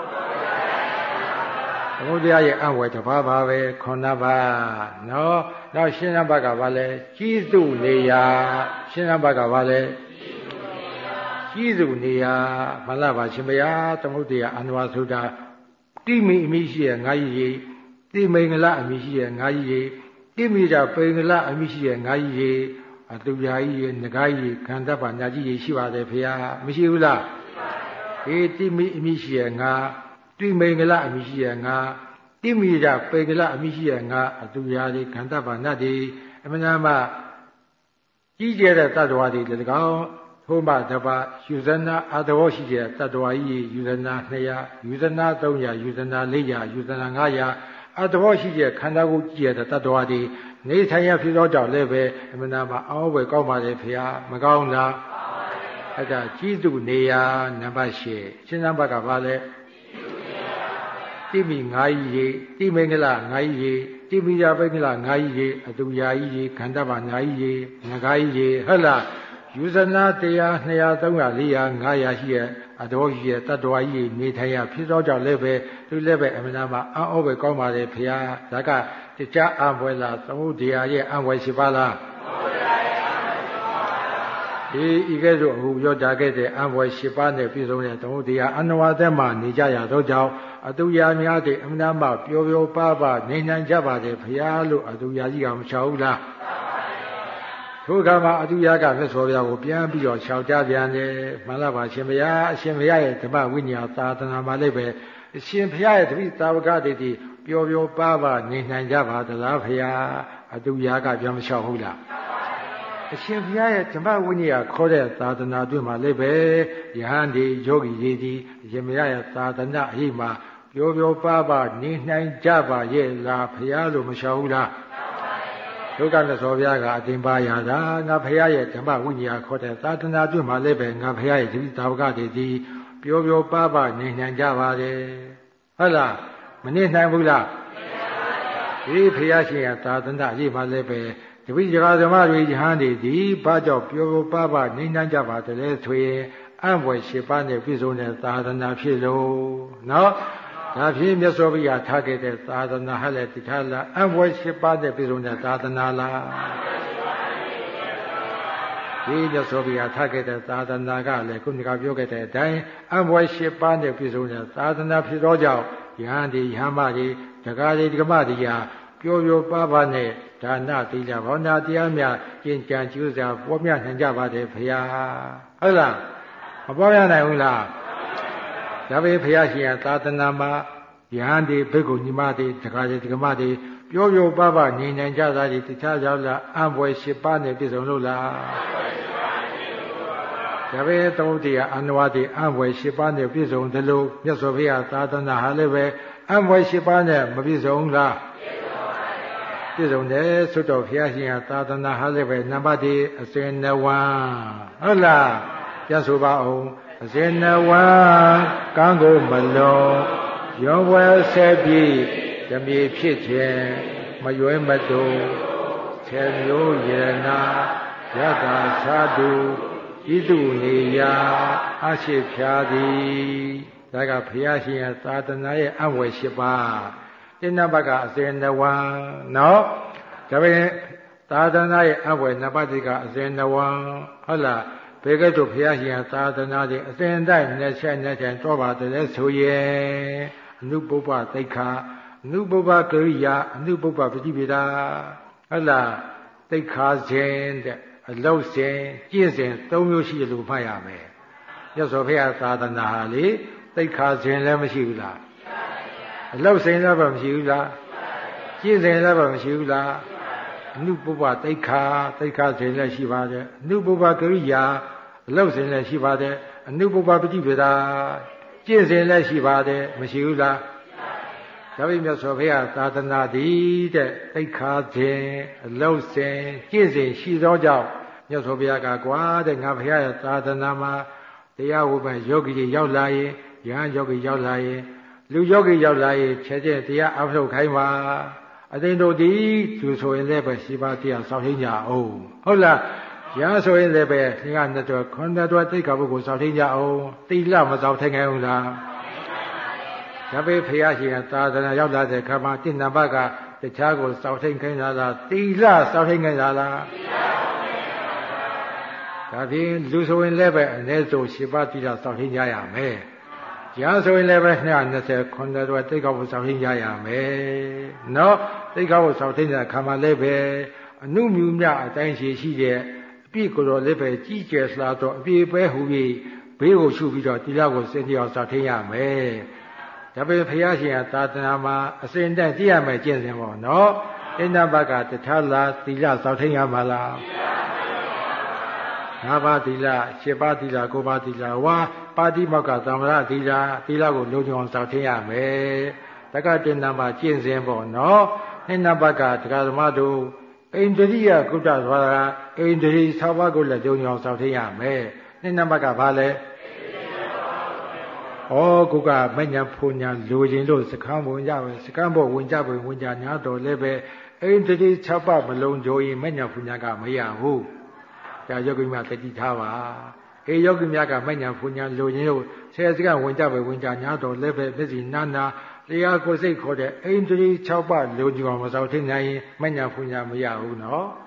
သမုဒ္ဒရာရဲ့အံ့ဘွယ်တစ်ပါးပါပဲခုနှစ်ပါးနော်နောက်ရှင်းနံပါတ်ကဘာလဲကြီးစုနေရာရှင်းနံပါတ်ကဘာလဲကြီးစုနေရာမလားပါရှင်ဗျာသမုဒ္ဒရာအန္တဝါဆိုတာတိမိအမိရှိရဲ့ငါးကြီးကြီးတိမိန်္ဂလအမိရှိရဲ့ငါးကြီးကြီးတိမိတာပိန်္ဂလအမိရှိရဲ့ငါးကြီးကြီးအတူရာကြီးရဲ့ငကားကြီးခန္ဓာပါညာကြီးကြီးရှိပါတယ်ဖေဟာမရှိဘူးလားဒီတိမိအမိရှိရဲ့ငါတိမိန်္ဂလအမိရှိရဲ့ငါတိမိတာပိန်္ဂလအမိရှိရဲ့ငါအတူရာကြီးခန္ဓာပါညာကြီးအမှန်တမ်းကြီးကျယ်တဲ့တ attva တွေလည်းကောင်းထို့မှတပါယူဇနာအတဘောရှိတဲ့တ attva ကြီးယူဇနာနှစ်ရာယူဇနာသုံးရာယူဇနာလေးရာယူဇနာငါးရာအတဘောရှိတဲ့ခန္ဓာကိုယ်ကြည့်ရတဲ့တ attva တွေနေထိုင်ရဖြစ်သောကြောင့်လည်းပဲအမှန်တမ်းအောင်းဝယ်ကောင်းပါလေဖေဟာမကောင်းလားအဲ့ဒါကြီးစုနေရာနံပါတ်၈ရှင်းနံပါတ်ကဘာလဲတိမိငါးကြီးတိမိန်္ဂလငါးကြီးတိမိရာပိန်္ဂလငါးကြီးအတူရာကြီးခန္ဓာပါငါးကြီးငကားကြီးဟုတ်လားယူဇနာတရားနှစ်ရာသုံးရာလေးရာငါးရာရှိရဲ့အတော်ရှိရဲ့တ attva ကြီးနေထိုင်ရဖြစ်သောကြောင့်လည်းပဲသူလည်းပဲအမှန်တမ်းအံ့ဩပဲကောင်းပါလေဖေဟာဒါကတရားအံ့ဘွယ်လားသမုဒ္ဒရာရဲ့အံ့ဘွယ်ရှိပါလားသမုဒ္ဒရာရဲ့အံ့ဘွယ်ရှိပါလားဒီဤကဲ့သို့အခုပြောကြခဲ့တဲ့အံဘွယ်၈ပါးနဲ့ပြည့်စုံတဲ့သမုဒ္ဒရာအနဝသက်မှာနေကြရသောကြောင့်အတုရာများတဲ့အမှန်တမ်းပျော်ပျော်ပါးပါးနေနိုင်ကြပါစေဘုရားလို့အတုရာကြီးကမချောဘူးလားထိုအခါမှာအတုရာကမြတ်စွာဘုရားကိုပြန်ပြီးတော့လျှောက်ကြပြန်တယ်မှန်လားပါရှင်ဘုရားအရှင်ဘုရားရဲ့ဓမ္မဝိညာဉ်သာသနာမှာလည်းပဲအရှင်ဘုရားရဲ့တပိသာဝကတည်းကပျော်ပျော်ပါးပါးနေနိုင်ကြပါသလားဘုရားအတုရာကပြန်မလျှောက်ဘူးလားအရှင်ဘုရားရဲ့ဓမ္မဝိညာဉ်ခေါ်တဲ့သာသနာတွင်မှာလည်းပဲယဟန်ဒီယောဂီကြီးဒီအရှင်ဘုရားရဲ့သာသနာအရေးမှာပျော်ပျော်ပါးပါးနေနိုင်ကြပါရဲ့လားဘုရားလို့မလျှောက်ဘူးလားဒုက္ခနဲ့သောဘုရားကအတင်ပါရတာငါဘုရားရဲ့ဓမ္မဝိညာဉ်ခေါ်တဲ့သာသနာတွင်မှာလည်းပဲငါဘုရားရဲ့တပိသာဝကတည်းကပျော်ပျော်ပါးပါးနေနိုင်ကြပါတယ်ဟုတ်လားမနေနိုင်ဘူးလားဒီဘုရားရှင်ရဲ့သာသနာအရေးမှာလည်းပဲတပိစကားဓမ္မတွေယဟန်တွေဒီဘာကြောင့်ပျော်ပျော်ပါးပါးနေနိုင်ကြပါတယ်လဲဆိုရင်အံ့ဘွယ်၈ပါးနဲ့ပြည့်စုံတဲ့သာသနာဖြစ်လို့နော်ဒါဖြင့်မြတ်စွာဘုရားထားခဲ့တဲ့သာသနာဟဲ့လေတခြားလားအံ့ဘွယ်၈ပါးနဲ့ပြည့်စုံတဲ့သာသနာလားဒီမြတ်စွာဘုရားထားခဲ့တဲ့သာသနာကလည်းခုနကပြောခဲ့တဲ့အတိုင်းအံ့ဘွယ်၈ပါးနဲ့ပြည့်စုံတဲ့သာသနာဖြစ်သောကြောင့်ယဟန်တွေယဟန်မတွေဒကာတွေဒကမတွေဟာပျော်ပျော်ပါးပါးနဲ့ဒါနသီလဘာဝနာတရားများကျင့်ကြံကြိုးစားပွားများနိုင်ကြပါတယ်ဘုရားဟုတ်လားမပွားများနိုင်ဘူးလားဒါပေဘုရားရှင်သာသနာမှာယဟန်ဒီဘိက္ခုညီမတွေဒကာတွေဒကမတွေပျော်ပျော်ပါးပါးနေနိုင်ကြတာဒီတခြားကြောင့်လားအံဘွယ်၈ပါးနဲ့ပြည့်စုံလို့လားဒါပေသမုဒ္ဒရာအနဝတိအံဘွယ်၈ပါးနဲ့ပြည့်စုံတယ်လို့မြတ်စွာဘုရားသာသနာဟာလည်းပဲအံဘွယ်၈ပါးနဲ့မပြည့်စုံလားပြည့်စုံတယ်သုတ္တဘုရားရှင်သာသနာဟာလည်းပဲနံပါတ်၁အစဉ်နဝံဟုတ်လားပြန်ဆိုပါအောင်အစဉ်နဝံကံကိုမလုံးရောဝဲဆက်ပြီးဓမြေဖြစ်ခြင်းမရွယ်မတုံဆယ်မျိုးယရနာယတာသာတုဤသူနေရာအရှိဖြာသည်ဒါကဘုရားရှင်ရဲ့သာသနာရဲ့အဝယ်၈ပါးတိဏ္ဍဘကအစဉ်နဝံနော်ဒါပေမဲ့သာသနာရဲ့အဝယ်နံပါတ်၁ကအစဉ်နဝံဟုတ်လားဘယ်ကဲ့သို့ဘုရားရှင်သာသနာရဲ့အစဉ်တိုင်းနဲ့ဆက်နဲ့ဆက်တော့ပါတယ်ဆိုရဲ့အနုပုပ္ပသိက္ခာအနုပုပ္ပကရိယာအနုပုပ္ပပฏิပေဒဟုတ်လားသိက္ခာစဉ်တဲ့အလောက်စဉ်ကျင့်စဉ်၃မျိုးရှိတယ်လို့မှတ်ရမယ်မြတ်စွာဘုရားသာသနာဟာလေသိက္ခာစဉ်လည်းမရှိဘူးလားအလောက်စဉ်လည်းမရှိဘူးလားကျင့်စဉ်လည်းမရှိဘူးလားအနုပုပ္ပသိက္ခာသိက္ခာစဉ်လည်းရှိပါတယ်အနုပုပ္ပကရိယာအလောက်စဉ်လည်းရှိပါတယ်အနုပုပ္ပပฏิပေဒကျင့်စဉ်လည်းရှိပါတယ်မရှိဘူးလားဒါပေမဲ့မြတ်စွာဘုရားသာသနာတည်တဲ့သိက္ခာစဉ်အလောက်စဉ်ကျင့်စဉ်ရှိသောကြောင့်မြတ်စွာဘုရားကကွာတဲ့ငါဘုရားရဲ့သာသနာမှာတရားဝိပ္ပန်ယောဂီတွေရောက်လာရင်ယဟန်ယောဂီရောက်လာရင်လူယောဂီရောက်လာရင်ချက်ချင်းတရားအထုတ်ခိုင်းပါအသိတို့ဒီသူဆိုရင်လည်းပဲရှိပါတရားစောင့်ထင်းကြအောင်ဟုတ်လားရဆိုရင်လည်းပဲသင်္ကနှစ်တော်ခွန်တော်သိက္ခာပုဂ္ဂိုလ်စောင့်ထင်းကြအောင်တိလမစောင့်ထင်းနိုင်ဘူးလားဒါပေဘုရားရှင်သာသနာရောက်လာတဲ့ခါမှာတိဏ္ဍဘကတခြားကိုစောင့်ထင်းခိုင်းတာလားတိလစောင့်ထင်းခိုင်းတာလားဒါဖြင့်လူဆိုရင်လည်းပဲအနည်းဆုံး၈ပါးတိလစောင့်ထင်းကြရမယ်ရဆိုရင်လည်းပဲ၂၂၀ခွန်တော်သိက္ခာပုဂ္ဂိုလ်စောင့်ထင်းကြရမယ်နော်သိက္ခာပုဂ္ဂိုလ်စောင့်ထင်းတဲ့ခါမှာလည်းပဲအနုမြူမြအတိုင်းရှိရှိတဲ့အပြည့်ကိုယ်တော်လည်းပဲကြီးကျယ်စွာတော့အပြည့်ပဲဟူပြီးဘေးကိုရှုပြီးတော့တိလကိုစင်ကြအောင်စောင့်ထင်းရမယ်ဒါပေမဲ့ဘုရားရှင်သာသနာမှာအစဉ်တည်းသိရမယ်ကျင့်စဉ်ပေါ့နော်အိန္ဒဘကတထာလာသီလစောင့်ထင်းရမှာလားငါးပါးသီလရှစ်ပါးသီလကိုးပါးသီလဝါပါတိမောက္ခသံဃာသီလသီလကိုလုံးဝစောင့်ထင်းရမယ်တက္ကတိနံပါတ်ကျင့်စဉ်ပေါ့နော်အိန္ဒဘကတရားဓမ္မတို့အိန္ဒြိယကုတ္တသွားအိန္ဒြိ၆ပါးကိုလည်းလုံးဝစောင့်ထင်းရမယ်အိန္ဒဘကဘာလဲဩကုကမညာဖုန်ညာလိုချင်လို့စကံဝင်ကြပဲစကံဘောဝင်ကြပဲဝင်ကြညာတော်လည်းပဲအိန္ဒြိ၆ပါးမလုံးကြိုးရင်မညာဖုန်ညာကမရဘူးဒါယောဂိမတတိထားပါအေယောဂိမြတ်ကမညာဖုန်ညာလိုချင်လို့ဆယ်စကံဝင်ကြပဲဝင်ကြညာတော်လည်းပဲမျက်စိနာနာတရားကိုစိတ်ခေါ်တဲ့အိန္ဒြိ၆ပါးလိုချင်အောင်မစောင့်ထင်းနိုင်ရင်မညာဖုန်ညာမရဘူးနော်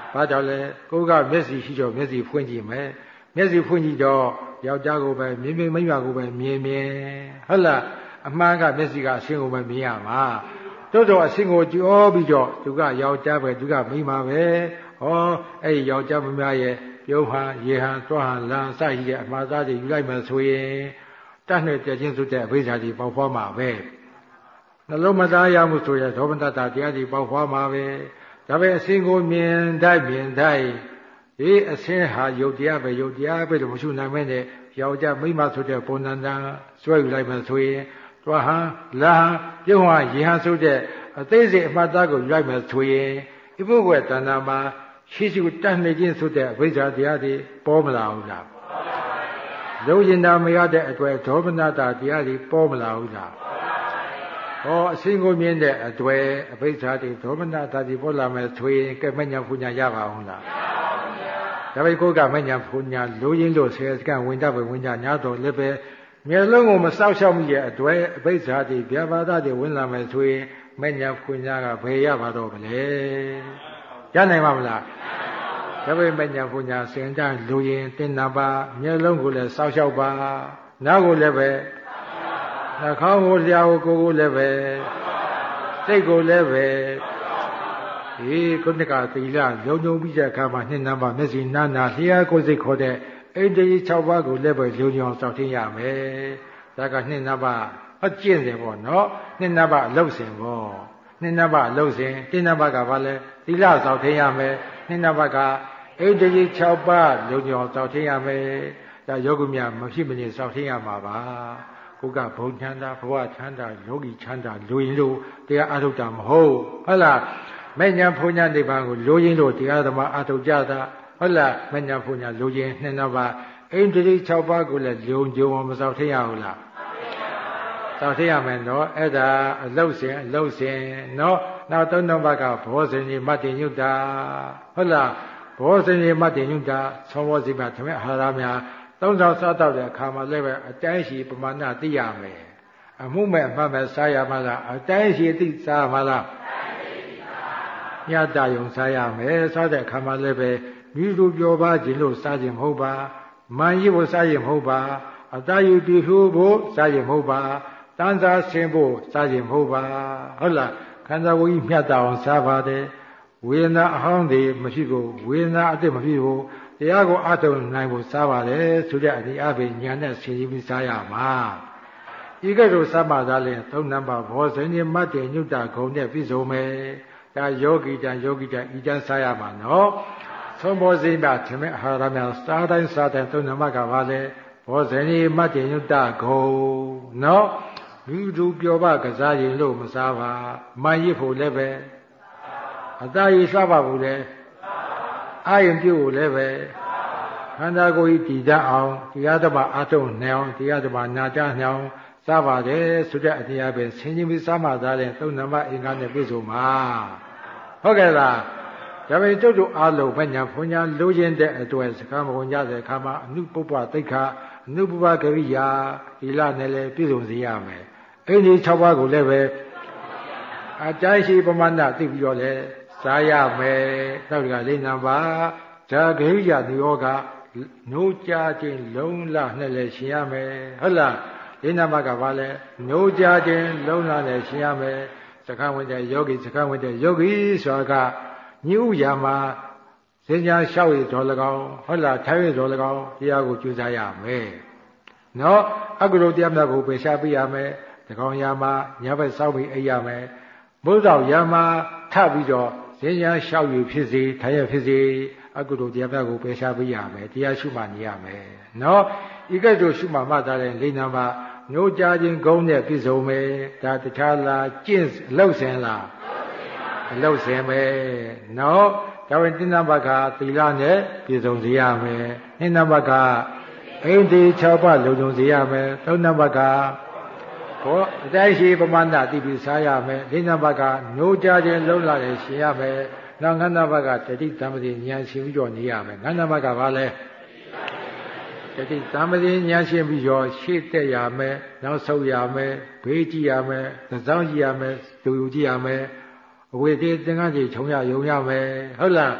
ဘာကြောင့်လဲကိုယ်ကမျက်စိရှိတော့မျက်စိဖွင့်ကြည့်မယ်မျက်စိဖွင့်ကြည့်တော့ယောက်ျားကိုပဲမြင်မြင်မိန်းမကိုပဲမြင်မြင်ဟုတ်လားအမှန်ကမျက်စိကအရှင်းကိုပဲမြင်ရမှာတို့တော့အရှင်းကိုကြောပြီးတော့သူကယောက်ျားပဲသူကမိန်းမပဲဟောအဲ့ဒီယောက်ျားမများရဲ့ပြုံးဟန်ရေဟန်သွားဟန်လမ်းစရှိတဲ့အမှားသားတွေယူလိုက်မှဆိုရင်တတ်နဲ့တခြင်းစုတဲ့အဘိဓါကြီးပေါက်ဖွားမှာပဲနှလုံးမသားရမှုဆိုရဒေါမနတတရားကြီးပေါက်ဖွားမှာပဲဒါပဲအစဉ်ကိုမြင်တိုင်းမြင်တိုင်းဒီအစဉ်ဟာယုတ်တရားပဲယုတ်တရားပဲလို့မရှိနိုင်မဲနဲ့ယောက်ျားမိန်းမဆိုတဲ့ပုံဏ္ဍာန်ဆွဲယူလိုက်မှဆိုရင်သွားဟန်လမ်းပြုံးဟန်ရေဟန်ဆိုတဲ့အသေးစိတ်အမှားသားကိုယူလိုက်မှဆိုရင်ဒီဘုကွယ်တဏ္ဍာမှာရှိရှိတတ်နေခြင်းဆိုတဲ့အဘိဓါတရားတွေပေါ်မလာဘူးလားလုံးရင်တာမရတဲ့အတွေ့ဒေါမနတာတရားတွေပေါ်မလာဘူးလားဟောအစဉ်ကိုမြင်တဲ့အတွေ့အဘိဓါတွေဒေါမနတာတွေပေါ်လာမယ်ဆိုရင်ကဲမညာပူညာရပါအောင်လားဒါပေကိုကမညာပူညာလိုရင်းလို့ဆယ်စကဝင်တတ်ပဲဝင်ကြညာတော်လည်းပဲမျက်လုံးကိုမစောက်ရှောက်မိရဲ့အတွေ့အဘိဓါတွေဗျာပါဒတွေဝင်လာမယ်ဆိုရင်မညာပူညာကဘယ်ရပါတော့မလဲရနိုင်ပါမလားဒါပေမဲ့ညာပူညာစင်တလူရင်တင်နာပါမျက်လုံးကိုလည်းစောက်ရှောက်ပါနားကိုလည်းပဲနှာခေါင်းကိုလျှာကိုကိုယ်ကိုလည်းပဲစိတ်ကိုလည်းပဲဒီခုနကသီလလုံုံပြီးတဲ့အခါမှာနှစ်နံပါတ်မျက်စိနာနာလျှာကိုယ်စိတ်ခေါ်တဲ့အိန္ဒိယ၆ပါးကိုလည်းပဲလုံုံအောင်စောင့်ထင်းရမယ်ဒါကနှစ်နံပါတ်အကျင့်တယ်ပေါ့နော်နှစ်နံပါတ်အလုပ်စဉ်ပေါ့နှစ်နံပါတ်အလုပ်စဉ်တစ်နံပါတ်ကဘာလဲသီလစောင့်ထင်းရမယ်နှစ်နံပါတ်ကဣန္ဒြေ၆ပါးလုံခြုံအောင်စောင့်ထင်းရမယ်ဒါယောဂီများမဖြစ်မနေစောင့်ထင်းရမှာပါကိုကဘုံချမ်းသာဘဝချမ်းသာယောဂီချမ်းသာလူရင်လို့တရားအထုတ်တာမဟုတ်ဟုတ်လားမဲ့ညာဘုံညာနိဗ္ဗာန်ကိုလူရင်လို့တရားဓမ္မအထုတ်ကြတာဟုတ်လားမဲ့ညာဘုံညာလူရင်နှစ်နံပါတ်ဣန္ဒြေ၆ပါးကိုလည်းလုံခြုံအောင်မစောင့်ထင်းရဘူးလားစောင့်ထင်းရမယ်နော်အဲ့ဒါအလုတ်စဉ်အလုတ်စဉ်နော်နောက်သုံးနံပါတ်ကဘောဇင်ကြီးမတ္တိညုတ္တာဟုတ်လားဘောဇင်ကြီးမတ္တိညုတ္တာသောဘောဇိမသမက်အာဟာရများသုံးဆောင်စားတော့တဲ့အခါမှာလည်းပဲအတိုင်းရှိပမာဏသိရမယ်အမှုမဲ့အမှတ်မဲ့စားရမှာလားအတိုင်းရှိသိစားမှာလားညတာယုံစားရမယ်စားတဲ့အခါမှာလည်းပဲမိသူပြောပါခြင်းလို့စားခြင်းမဟုတ်ပါမန်ရည်ဖို့စားခြင်းမဟုတ်ပါအတာယူတည်ဖို့ဖို့စားခြင်းမဟုတ်ပါတန်းစားဆင်းဖို့စားခြင်းမဟုတ်ပါဟုတ်လားခန္ဓာကိုယ်ကြီးမြတ်တာအောင်စားပါတယ်ဝေဒနာအဟောင်းတွေမရှိဘူးဝေဒနာအစ်မရှိဘူးတရားကိုအထုံနိုင်ဖို့စားပါတယ်ဆိုတဲ့အဒီအဘိညာနဲ့ဆင်ခြင်ပြီးစားရမှာဤကဲ့သို့စားမှသာလဲသုံးနံပါတ်ဘောဇင်ညမတ်တေညုတ္တဂုံနဲ့ပြည့်စုံမယ်ဒါယောဂီတန်ယောဂီတန်ဤတန်းစားရမှာနော်သုံးဘောဇိမသမက်အာဟာရများစားတိုင်းစားတိုင်းသုံးနံပါတ်ကပါလဲဘောဇင်ညမတ်တေညုတ္တဂုံနော်လူသူပြောပါကစားရင်လို့မစားပါမန်ရစ်ဖို့လည်းပဲအသာရည်စားပါဘူးလေအာယုံပြုတ်လည်းပဲခန္ဓာကိုယ်ကြီးတည်တတ်အောင်တရားဓမ္မအထုံနိုင်အောင်တရားဓမ္မနာကြားနိုင်အောင်စားပါတယ်ဆိုတဲ့အတရားပဲဆင်ခြင်ပြီးစားမှသာလဲသုံးနံပါတ်အင်္ဂါနဲ့ပြည့်စုံမှာဟုတ်ကဲ့လားဒါပေမဲ့တို့တို့အားလုံးဘညာဘုံညာလိုချင်တဲ့အတွေ့စကားမဝင်ကြတဲ့အခါမှာအနုပုပ္ပသိက္ခာအနုပုပ္ပကရိယာဒီလနဲ့လည်းပြည့်စုံစေရမယ်အိန္ဒိ၆ပါးကိုလည်းပဲအတိုင်းရှိပမာဏသိပြီးတော့လဲစားရမယ်တောက်ကလေးနံပါတ်ဓာဂိယနိယောကနိုးကြခြင်းလုံးလနဲ့လည်းရှင်ရမယ်ဟုတ်လားလေးနံပါတ်ကဘာလဲနိုးကြခြင်းလုံးလနဲ့ရှင်ရမယ်စကားဝင်တဲ့ယောဂီစကားဝင်တဲ့ယောဂီဆိုတာကညဥ်ရာမှာစင်ညာလျှောက်ရတော်၎င်းဟုတ်လားထိုင်ရတော်၎င်းတရားကိုကျူးစားရမယ်နော်အကုသိုလ်တရားများကိုပယ်ရှားပေးရမယ်တကောင်ရာမှာညဘက်စောက်ပြီးအိပ်ရမယ်မိုးဆောင်ရာမှာထပြီးတော့စင်ညာလျှောက်ရဖြစ်စေထိုင်ရဖြစ်စေအကုသိုလ်တရားများကိုပယ်ရှားပေးရမယ်တရားရှုမှနေရမယ်နော်ဤကဲ့သို့ရှုမှမှသာတဲ့လေးနံပါတ်ညိုကြခြင်းဂုံးနဲ့ပြည့်စုံမယ်ဒါတခြားလားကျင့်အလုပ်စင်လားအလုပ်စင်ပဲနော်ဒါဝင်တိနံပါတ်ကသီလနဲ့ပြည့်စုံစေရမယ်နှစ်နံပါတ်ကအိန္ဒိ၆ပါးလုံခြုံစေရမယ်သုံးနံပါတ်ကဘောအတိုင်းရှိပမာဏသိပြီးစားရမယ်လေးနံပါတ်ကညိုကြခြင်းလုံးလာတယ်ရှင်ရမယ်နောက်ငါးနံပါတ်ကတတိသမ္ပတိဉာဏ်ရှင်ပြီးတော့နေရမယ်ငါးနံပါတ်ကဘာလဲတတိသမ္ပတိဉာဏ်ရှင်ပြီးတော့ရှေ့တက်ရမယ်နောက်ဆုတ်ရမယ်ဘေးကြည့်ရမယ်သစောင်းကြည့်ရမယ်တူယူကြည့်ရမယ်အဝေသေးသင်္ကန်းကြီးခြုံရယုံရမယ်ဟုတ်လား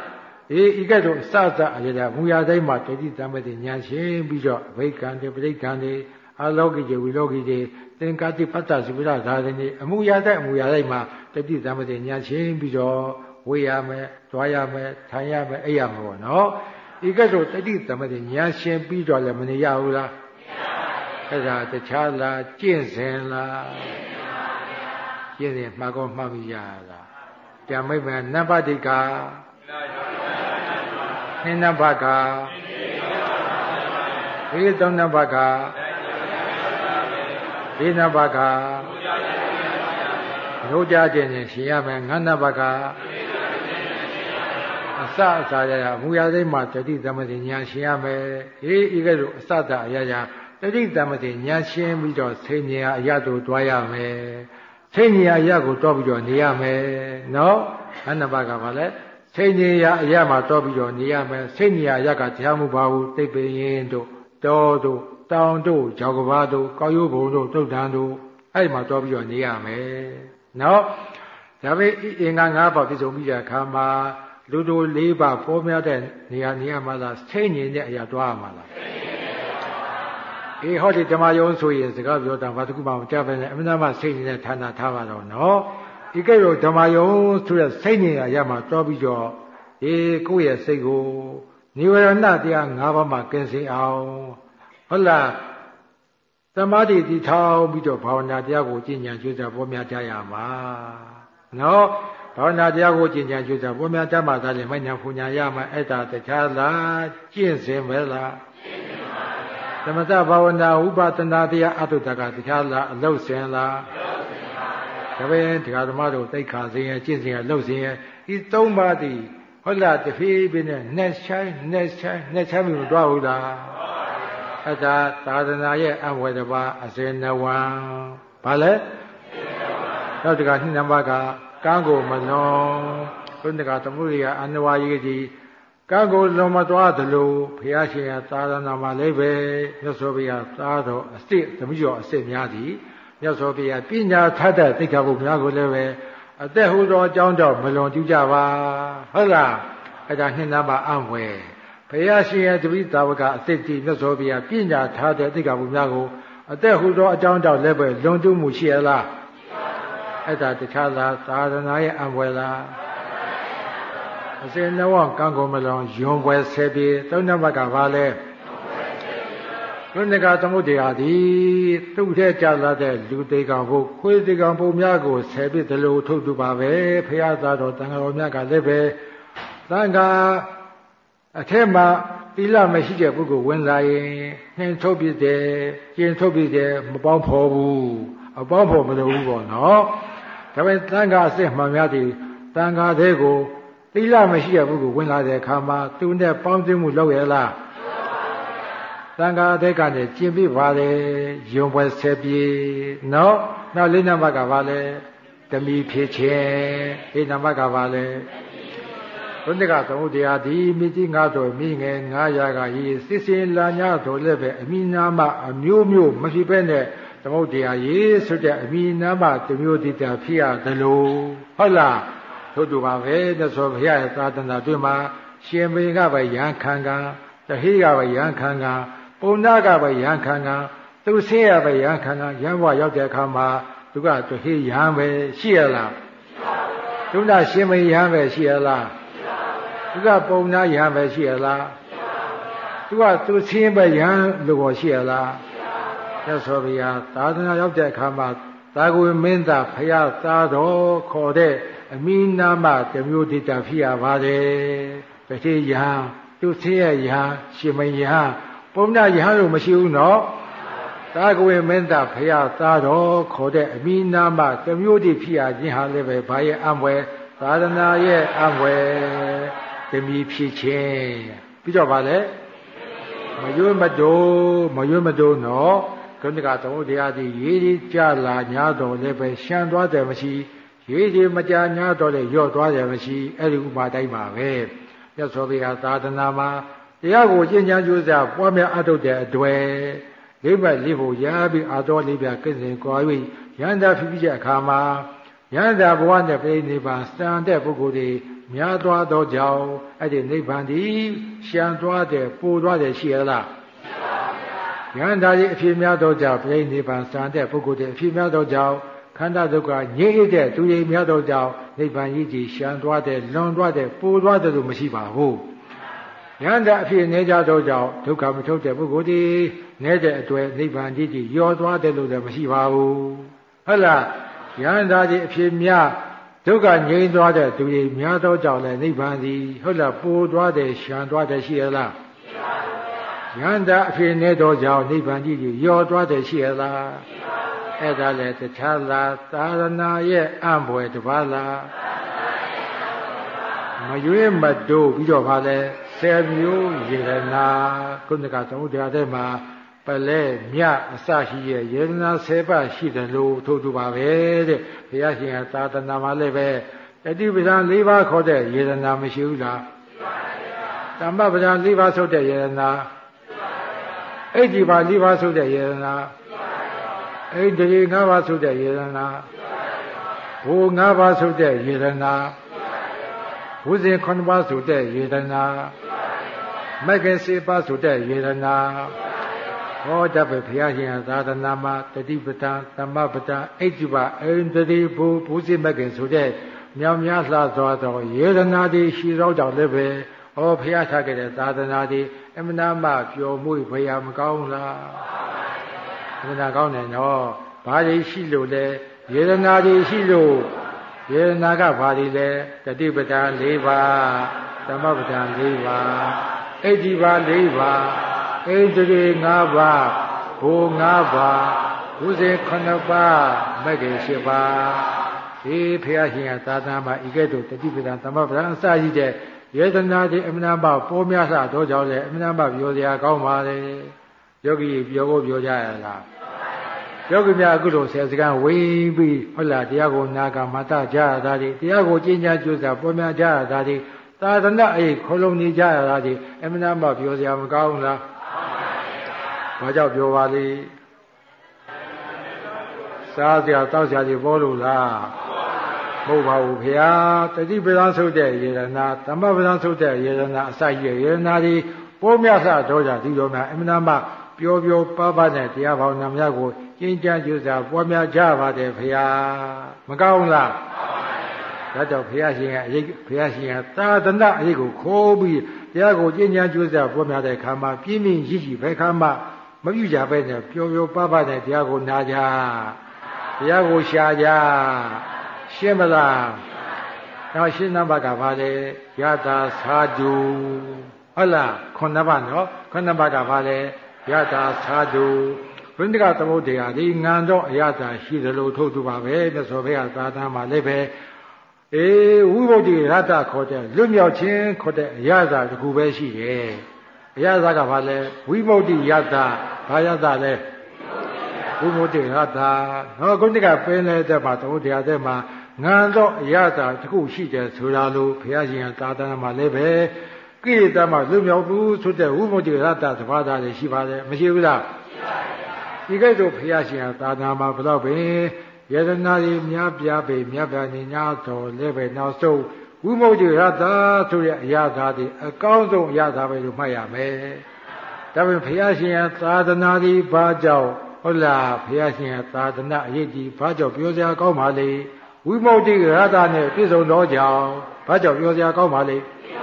အေးဤကဲ့သို့အစစအရာမူရတိုင်းမှာတတိတမတိညာရှင်းပြီးတော့အဘိက္ခံတေပဋိက္ခံတေအလောကိတေဝိလောကိတေသင်္ကာတိပတ္တစုပ္ပဒသာသနေအမူအရာတိုင်းအမူအရာတိုင်းမှာတတိသမတိညာရှင်းပြီးတော့ဝေးရမယ်၊သွားရမယ်၊ထိုင်ရမယ်၊အိပ်ရမယ်ပေါ့နော်။ဤကဲ့သို့တတိသမတိညာရှင်းပြီးတော့လည်းမနေရဘူးလား။မရပါဘူး။အဲ့ဒါတခြားလားကျင့်စဉ်လား။ကျင့်စဉ်မှာကောမှတ်မိရလား။ဓမ္မိမေနဗ္ဗတိကာနှင်းနဗ္ဗကာဘေးသုံးနဗ္ဗကာဘေးနဗ္ဗကာရိုးကြခြင်းနဲ့ရှင်ရမယ်ငါးနဗ္ဗကာအစအစာရရမူရသိမှာတတိသမတိညာရှင်ရမယ်ဟေးဤကဲ့သို့အစတအရာရာတတိသမတိညာရှင်ပြီးတော့သိဉာအရာတို့တွားရမယ်သိဉာအရာကိုတွားပြီးတော့နေရမယ်နော်ငါးနဗ္ဗကာပါလေသိဉာအရာမှာတွားပြီးတော့နေရမယ်သိဉာအရာကတရားမှုပါဘူးသိပ္ပရင်တို့တောတို့တောင်တို့ကြောက်ကဘာတို့ကောက်ရိုးဘုံတို့တုတ်တန်တို့အဲ့မှာတွားပြီးတော့နေရမယ်နော်ဒါပေမဲ့အင်္ဂါ၅ပါးပြည့်စုံပြီးတဲ့အခါမှာလူတို့၄ပါးပေါ်များတဲ့နေရာနေရာမှာလားစိတ်ငြိမ်တဲ့အရာတွားရမှာလားအေးဟောဒီဓမ္မယုံဆိုရင်စကားပြောတာဘာတစ်ခုမှမကြားပဲနဲ့အမှန်တမ်းစိတ်ငြိမ်တဲ့ဌာနထားပါတော့နော်ဒီကိတော့ဓမ္မယုံဆိုတဲ့စိတ်ငြိမ်အရာမှာတွားပြီးတော့အေးကိုယ့်ရဲ့စိတ်ကိုနိဝရဏတရား၅ပါးမှာကင်းစင်အောင်ဟုတ်လားသမာဓိတည်ထောင်ပြီးတော့ဘာဝနာတရားကိုကျင့်ကြံကြိုးစားပေါ်များကြရမှာနော်ဘာဝနာတရားကိုကျင့်ကြံကြိုးစားပေါ်များတတ်မှသာလေမညာဖူညာရမှာအဲ့ဒါတခြားလားကျင့်စဉ်ပဲလားကျင့်စဉ်ပါဗျာသမထဘာဝနာဥပဒနာတရားအတုတကတခြားလားအလုတ်စင်လားအလုတ်စင်ပါဗျာဒါပဲတရားဓမ္မတို့သိက္ခာစဉ်ရဲ့ကျင့်စဉ်ရဲ့အလုတ်စင်ရဲ့ဒီသုံးပါးတည်းဟုတ်လားတဖြည်းဖြည်းနဲ့နှက်ချိုင်းနှက်ချိုင်းနှက်ချိုင်းပြီးမတွားဘူးလားအတာသာသနာရဲ့အဝေတပါအစေနဝံဘာလဲနောက်တကနှိနံပါကကံကိုမလွန်ဘုန်းတကသမုဒိယအနဝါယေတိကံကိုလွန်မသွားသလိုဘုရားရှင်ရဲ့သာသနာမှာလည်းပဲမြတ်စွာဘုရားသာတော်အစစ်သမီးတော်အစစ်များသည်မြတ်စွာဘုရားပညာထတဲ့သိက္ခာပုဒ်များကိုလည်းပဲအသက်ဟူသောအကြောင်းတော့မလွန်ကျူးကြပါဟုတ်လားအဲ့ဒါနှိနံပါအံ့ဝယ်ဘုရားရှင်ရဲ့တပိသာဝကအစ်စ်တိမြတ်စွာဘုရားပညာထားတဲ့သိက္ခာပုဒ်များကိုအသက်ဟူသောအကြောင်းတောက်လည်းပဲလွန်ကျူးမှုရှိရလားအဲ့ဒါတခြားလားသာသနာရဲ့အံွယ်လားအစဉ်နဝကံကုန်မလွန်ယွန်ပွဲဆဲပြေသုံးနံပါတ်ကဘာလဲယွန်နကသမုဒ္ဒေဟာသည်သူ့ထဲကြလာတဲ့လူသေးကောင်ဖို့ခွေးသေးကောင်ပုံများကိုဆဲပြေတယ်လို့ထုတ်သူပါပဲဖရာသားတော်တန်ခါတော်များကလည်းပဲသံဃာအထက်မှာသီလမရှိတဲ့ပုဂ္ဂိုလ်ဝင်လာရင်နှင်ထုတ်ပြတယ်ကျင်ထုတ်ပြတယ်မပေါင်းဖော်ဘူးအပေါင်းဖော်မလုပ်ဘူးပေါ့နော်ဒါပေမဲ့သံဃာအစစ်မှန်များသည်သံဃာသေးကိုသီလမရှိတဲ့ပုဂ္ဂိုလ်ဝင်လာတဲ့အခါမှာသူနဲ့ပေါင်းသိမှုလုပ်ရလားသံဃာသေးကနေကျင်ပြပါလေယုံပွဲဆဲပြေနော်နောက်လေးနံပါတ်ကဘာလဲတမီဖြည့်ခြင်းဒီနံပါတ်ကဘာလဲဘုန်းတကသမုဒ္ဒရာဒီမိတိငါတော်မိငယ်ငါးရာကရေစစ်စင်လာညတော်လည်းပဲအမိနာမအမျိုးမျိုးမဖြစ်ပဲနဲ့သမုဒ္ဒရာရေဆိုတဲ့အမိနာမတစ်မျိုးတည်းတာဖြစ်ရသလိုဟုတ်လားထို့တူပါပဲမြတ်စွာဘုရားရဲ့သာသနာတွင်မှာရှင်ဘုရင်ကပဲရန်ခံကံတဟိကပဲရန်ခံကံပုံနာကပဲရန်ခံကံသူဆင်းရပဲရန်ခံကံရန်ဘဝရောက်တဲ့အခါမှာသူကတဟိရန်ပဲရှိရလားရှိပါဘူးသူကရှင်ဘုရင်ရန်ပဲရှိရလားသူကပုံနာရဟန်းပဲရှိရလားသူကသူဆင်းပဲရဟန်းလို့ရှိရလားမြတ်စွာဘုရားသာသနာရောက်တဲ့အခါမှာသာဂဝေမင်းသားဖရာသားတော်ခေါ်တဲ့အမိနာမတမျိုးတိတာဖြစ်ရပါတယ်တတိယဟန်သူဆင်းရဲ့ယဟန်ရှင်မယဟန်ပုံနာယဟန်လို့မရှိဘူးနော်သာဂဝေမင်းသားဖရာသားတော်ခေါ်တဲ့အမိနာမတမျိုးတိဖြစ်ရခြင်းဟာလည်းပဲဘာရဲ့အံွယ်သာသနာရဲ့အံွယ်တမီဖြစ်ခြင်းပြီးတော့ဗာလဲမရွေးမတိုးမရွေးမတိုးနော်ခန္ဓာသမုဒ္ဒရာသည်ရေးကြီးကြလာညာတော်လည်းပဲရှမ်းသွားတယ်မရှိရေးကြီးမကြာညာတော်လည်းရော့သွားတယ်မရှိအဲ့ဒီဥပါတိုင်းပါပဲမြတ်စွာဘုရားသာသနာမှာတရားကိုကျင့်ကြံကြိုးစားပွားများအထုတ်တဲ့အတွေ့လေးဘက်လေးဖို့ရပြီးအာတော်လေးပြကိစ္စင်ကြွား၍ရန္တာဖြစ်ပြီးတဲ့အခါမှာရန္တာဘဝနဲ့ပြိဋိနိဗ္ဗာန်စံတဲ့ပုဂ္ဂိုလ်တွေများသွားသောကြောင့်အဲ့ဒီနိဗ္ဗာန်ဒီရှံသွားတယ်ပိုသွားတယ်ရှိရလားယန္တာကြီးအဖြစ်များသောကြောင့်ပြိဋိနိဗ္ဗာန်စံတဲ့ပုဂ္ဂိုလ်တွေအဖြစ်များသောကြောင့်ခန္ဓာဒုက္ခငြိမ့်ရတဲ့သူတွေများသောကြောင့်နိဗ္ဗာန်ကြီးကြီးရှံသွားတယ်လွန်သွားတယ်ပိုသွားတယ်လို့မရှိပါဘူးယန္တာအဖြစ်နေကြသောကြောင့်ဒုက္ခမထုတ်တဲ့ပုဂ္ဂိုလ်တွေနေတဲ့အတွက်နိဗ္ဗာန်ကြီးကြီးယောသွားတယ်လို့လည်းမရှိပါဘူးဟုတ်လားယန္တာကြီးအဖြစ်များဒုက္ခငြိမ်းသွားတဲ့သူတွေများသောကြောင့်လည်းနိဗ္ဗာန်သည်ဟုတ်လားပိုသွားတယ်ရှံသွားတယ်ရှိရလားရှိပါဘူးယန္တာအဖြစ်နေသောကြောင့်နိဗ္ဗာန်ကြီးကြီးယောသွားတယ်ရှိရလားရှိပါဘူးအဲ့ဒါလည်းတခြားလားသာရဏရဲ့အံ့ဘွယ်တပါးလားမရွေးမတိုးပြီးတော့ဗာလဲဆယ်မျိုးယေရနာခုနကသမုဒ္ဒရာထဲမှာပလဲမြအစရှိရဲ့ယေရနာဆယ်ပါးရှိတယ်လို့ထို့တူပါပဲတဲ့ဘုရားရှင်ကသာသနာမှာလည်းပဲတတိပဒံ၄ပါးခေါ်တဲ့ယေရနာမရှိဘူးလားရှိပါပါဘုရားသမ္မပဒံ၄ပါးဆုတ်တဲ့ယေရနာရှိပါပါအိဋ္ဌိပါ၄ပါးဆုတ်တဲ့ယေရနာရှိပါပါအိဋ္ဌိ၅ပါးဆုတ်တဲ့ယေရနာရှိပါပါဘု၅ပါးဆုတ်တဲ့ယေရနာဝိဇ္ဇင်ခုနှစ်ပါးဆိုတဲ့ယေဒနာမဂ္ဂင်စေပါးဆိုတဲ့ယေဒနာဟောတတ်ပဲဘုရားရှင်သာသနာမှာတတိပဒံသမ္မပဒံအိဋ္ဌိပအိန္ဒြေဘူဘူဇိမဂ္ဂင်ဆိုတဲ့မြောင်များလှစွာသောယေဒနာတွေရှိသောကြောင့်လည်းပဲဟောဘုရားထားခဲ့တဲ့သာသနာတွေအမှန်တမ်းပျော်မွေ့ဘုရားမကောင်းလားအမှန်တမ်းကောင်းတယ်နော်ဘာတွေရှိလို့လဲယေဒနာတွေရှိလို့ယေရနာကဘာတွေလဲတတိပဒံ၄ပါးသမပဒံ၄ပါးအိဋ္ဌိပါ၄ပါးဣန္ဒြေ၅ပါးဘု၅ပါးဝိဇ္ဇင်၇ပါးမဂ္ဂင်၈ပါးဒီဖျားရှင်ကသာသနာမှာဤကဲ့သို့တတိပဒံသမပဒံအစရှိတဲ့ယေဒနာတွေအမှန်တမ်းပေါ်များစွာတော့ကြောင့်လေအမှန်တမ်းပြောစရာကောင်းပါလေယောဂီပြောဖို့ပြောကြရလားယောဂီများအခုလိုဆယ်စကန်ဝေးပြီးဟုတ်လားတရားကိုနာကမတကြရတာဒီတရားကိုကျင့်ကြံကြိုးစားပေါ်များကြရတာဒီသာသနာအိခလုံးနေကြရတာဒီအမှန်တမ်းပြောစရာမကောင်းလားဘာကြောင့်ပြောပါလိစားစရာတောက်စရာတွေပေါ်လို့လားမဟုတ်ပါဘူးဖေဟာတတိပဒံဆုတ်တဲ့ယေရနာသမ္မပဒံဆုတ်တဲ့ယေရနာအစရှိယေရနာဒီပေါ်များစွာတော့ကြဒီလိုများအမှန်တမ်းပျော်ပျော်ပါးပါးနဲ့တရားဘာဝနာများကိုကျင့်ကြံကြိုးစားပွားများကြပါတယ်ဖေဟာမကောင်းလားဒါကြောင့်ဘုရားရှင်ကအရေးဘုရားရှင်ကသာသနာအရေးကိုခိုးပြီးတရားကိုကျင့်ကြံကြိုးစားပွားများတဲ့ခါမှာပြင်းပြင်းရည်ရည်ဘယ်ခါမှမပြုကြပဲနဲ့ပျော်ပျော်ပါးပါးနဲ့တရားကိုနာကြတရားကိုရှာကြရှင်းမလားနောက်ရှင်းနံပါတ်ကဘာလဲယတာသာဓုဟုတ်လားခုနှစ်ပါးနော်ခုနှစ်ပါးကဘာလဲယတာသာဓုဘုန်းကြီးကသမုဒ္ဒေဟာဒီငံတော့အရသာရှိတယ်လို့ထုတ်သူပါပဲမြတ်စွာဘုရားသာသနာမှာလည်းပဲအေးဝိဘုဒ္ဓရတ္တခေါ်တဲ့လွတ်မြောက်ခြင်းခေါ်တဲ့အရသာတစ်ခုပဲရှိတယ်အရသာကဘာလဲဝိဘုဒ္ဓရတ္တဘာရတ္တလဲဝိဘုဒ္ဓရတ္တနော်ခုနကပင်နေတဲ့မှာသမုဒ္ဒေဟာတဲ့မှာငံတော့အရသာတစ်ခုရှိတယ်ဆိုတာလို့ဘုရားရှင်သာသနာမှာလည်းပဲကိရိတာမှာလွတ်မြောက်ဘူးဆိုတဲ့ဝိဘုဒ္ဓရတ္တသဘာဝတွေရှိပါတယ်မရှိဘူးလားရှိပါဘူးဒီကဲ့သို့ဘုရားရှင်သာသနာမှာဘယ်တော့ပဲယတနာကြီးများပြားပေမြတ်ပြာနေညာတော်လည်းပဲနောက်ဆုံးဝိမုဒ္ဓရတ္တဆိုတဲ့အရာသာတွေအကောင်းဆုံးအရာသာပဲလို့မှတ်ရမယ်ဒါပေမဲ့ဘုရားရှင်သာသနာကြီးဘာကြောင့်ဟုတ်လားဘုရားရှင်သာသနာအရေးကြီးဘာကြောင့်ပြောစရာကောင်းပါလေဝိမုဒ္ဓရတ္တနဲ့ပြည့်စုံတော့ကြောင့်ဘာကြောင့်ပြောစရာကောင်းပါလေ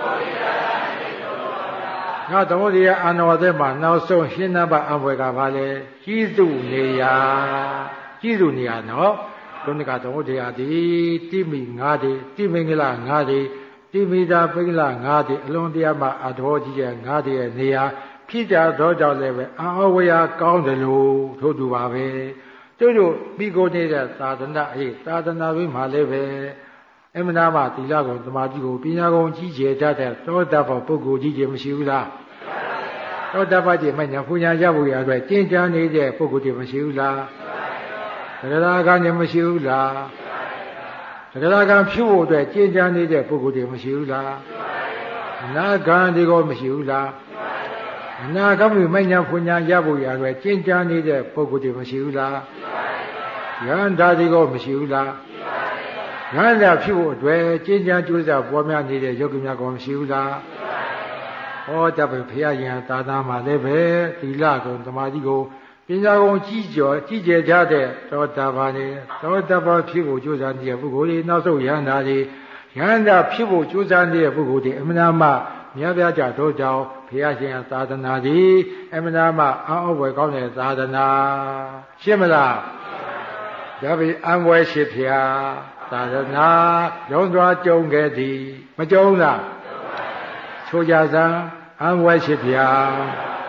နောက်သမုဒိယအာနဝသက်မှာနောက်ဆုံးရှင်းနံပါတ်အဘွယ်ကဘာလဲကြီးစုနေရာကြီးစုနေရာနော်ခုနကသမုဒိယဒီတိမိငါးဒီတိမင်္ဂလာငါးဒီတိမိတာပိင္ဂလာငါးဒီအလွန်တရားမှာအတော်ကြီးရဲ့ငါးဒီရဲ့နေရာဖြစ်ကြတော့ကြောင့်လည်းပဲအာဝေယကောင်းတယ်လို့ထို့တူပါပဲတို့တို့ပြီးကိုနေတဲ့သာသနာအေးသာသနာ့ဘိမှာလည်းပဲအမှန်တရားမှာသီလကုံသမာဓိကိုပညာကုံကြီးကျယ်တတ်တဲ့သောတာပန်ပုဂ္ဂိုလ်ကြီးတွေမရှိဘူးလားသောတာပန်ကြီးမညာပူညာရဖို့ရအတွက်ကျင့်ကြံနေတဲ့ပုဂ္ဂိုလ်တွေမရှိဘူးလားသရဏဂံတွေမရှိဘူးလားသရဏဂံဖြူဖို့အတွက်ကျင့်ကြံနေတဲ့ပုဂ္ဂိုလ်တွေမရှိဘူးလားအနာဂံတွေကိုမရှိဘူးလားအနာဂတ်မညာပူညာရဖို့ရအတွက်ကျင့်ကြံနေတဲ့ပုဂ္ဂိုလ်တွေမရှိဘူးလားယန္တာတွေကိုမရှိဘူးလားရဟန္တာဖြစ်ဖို့အတွက်ကျင့်ကြံကြိုးစားပွားများနေတဲ့ယောဂီများကောမရှိဘူးလားဟောတပည့်ဖရာယံသာသနာမှာလည်းပဲသီလကုံသမာဓိကုံပညာကုံကြီးကျော်ကြီးကျယ်ကြတဲ့သောတာပန်တွေသောတာပန်ဖြစ်ဖို့ကြိုးစားနေတဲ့ပုဂ္ဂိုလ်တွေနောက်ဆုံးယန္တာတွေယန္တာဖြစ်ဖို့ကြိုးစားနေတဲ့ပုဂ္ဂိုလ်တွေအမှန်မှမြတ်ဗျာကြတို့ကြောင့်ဘုရားရှင်သာသနာသည်အမှန်မှအံ့ဩဖွယ်ကောင်းတဲ့သာသနာရှင်းမလားဒါပေအံ့ဖွယ်ရှိဖျားသာသနာရုံးသွားကြုံခဲ့သည်မကြုံလားဆိုကြစမ်းအံ့ဖွယ်ရှိဖျား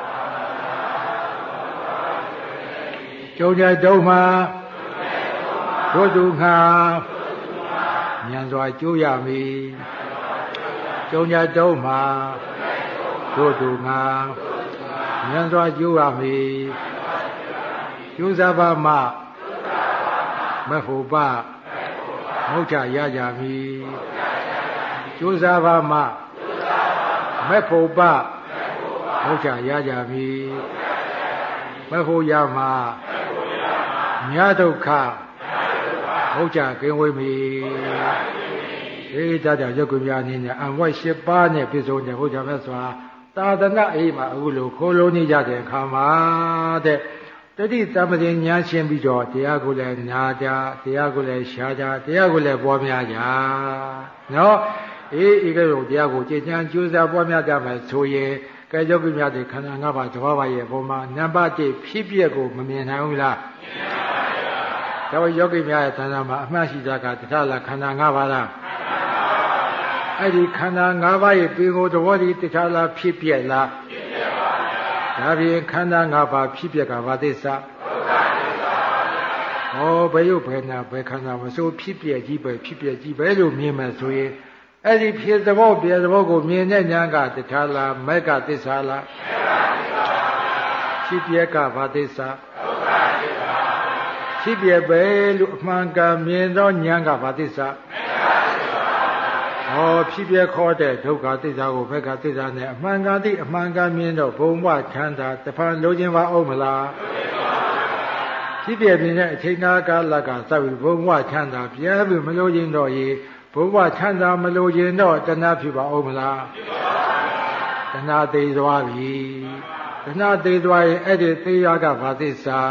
ကြုံကြတုံးမှာတို့သူငါမြန်စွာကျိုးရမည်ကြုံကြတုံးမှာတို့သူငါမြန်စွာကျိုးရမည်ကျိုးစားပါမှမဟုတ်ပါမဟုတ်ချရကြမည်ကျိုးစားပါမှမဟုတ်ပါမဟုတ်ချရကြမည်မဟုတ်ရမှာမြတ်ဒုက္ခဟုတ်ချကင်းဝေးမည်အေးဒါကြောင့်ရုပ်ကွများအနေနဲ့အံဝိုက်၈ပါးနဲ့ပြည့်စုံတဲ့ဘုရားမြတ်စွာသာသနာအေးမှာအခုလိုခိုးလုံးနေကြတဲ့အခါမှာတဲ့တတိတမ္ပတိညာရှင်းပြီးတော့တရားကိုလည်းနာကြတရားကိုလည်းရှားကြတရားကိုလည်းပွားများကြနော်အေးဤကဲ့သို့တရားကိုကြည်ကြံကြိုးစားပွားများကြမယ်ဆိုရင်ကဲရုပ်ကွများတဲ့ခန္ဓာ၅ပါးတစ်ပါးပါရဲ့ပုံမှာနံပါတ်၁ဖြစ်ပျက်ကိုမမြင်နိုင်ဘူးလားမြင်ပါပါဘုရားဒါပေမဲ့ယောဂီများရဲ့ဌာနမှာအမှတ်ရှိတာကတထလားခန္ဓာ၅ပါးလားအဲ့ဒီခန္ဓာ၅ပါးရဲ့ပင်ကိုယ်သဘောတည်းတထလားဖြစ်ပျက်လားဖြစ်ပျက်ပါဗျာဒါဖြင့်ခန္ဓာ၅ပါးဖြစ်ပျက်ကဘာသစ္စာဒုက္ခသစ္စာပါဗျာဟောဘယ်ရုပ်ဘယ်နာဘယ်ခန္ဓာမဆိုဖြစ်ပျက်ကြီးပဲဖြစ်ပျက်ကြီးပဲလို့မြင်မှဆိုရင်အဲ့ဒီဖြစ်သဘောပြသဘောကိုမြင်တဲ့ဉာဏ်ကတထလားမက်ကသစ္စာလားမက်ကသစ္စာပါဗျာဖြစ်ပျက်ကဘာသစ္စာဒုက္ခသစ္စာဖြစ်ပျက်ပဲလို့အမှန်ကန်မြင်သောဉာဏ်ကဘာသစ္စာဟောဖြစ်ပျက်ခေါ်တဲ့ဒုက္ခသစ္စာကိုဘက်ကသစ္စာနဲ့အမှန်ကန်သည့်အမှန်ကန်မြင်တော့ဘုံဘဝချမ်းသာတဖန်လိုချင်ပါအောင်မလားဖြစ်ပျက်မြင်တဲ့အချိန်ကာလကစပြီးဘုံဘဝချမ်းသာပြန်ပြီးမလိုချင်တော့ရေဘုံဘဝချမ်းသာမလိုချင်တော့တဏှာဖြစ်ပါအောင်မလားတဏှာသေးသွားပြီတဏှာသေးသွားရင်အဲ့ဒီသေရကဘာသစ္စာ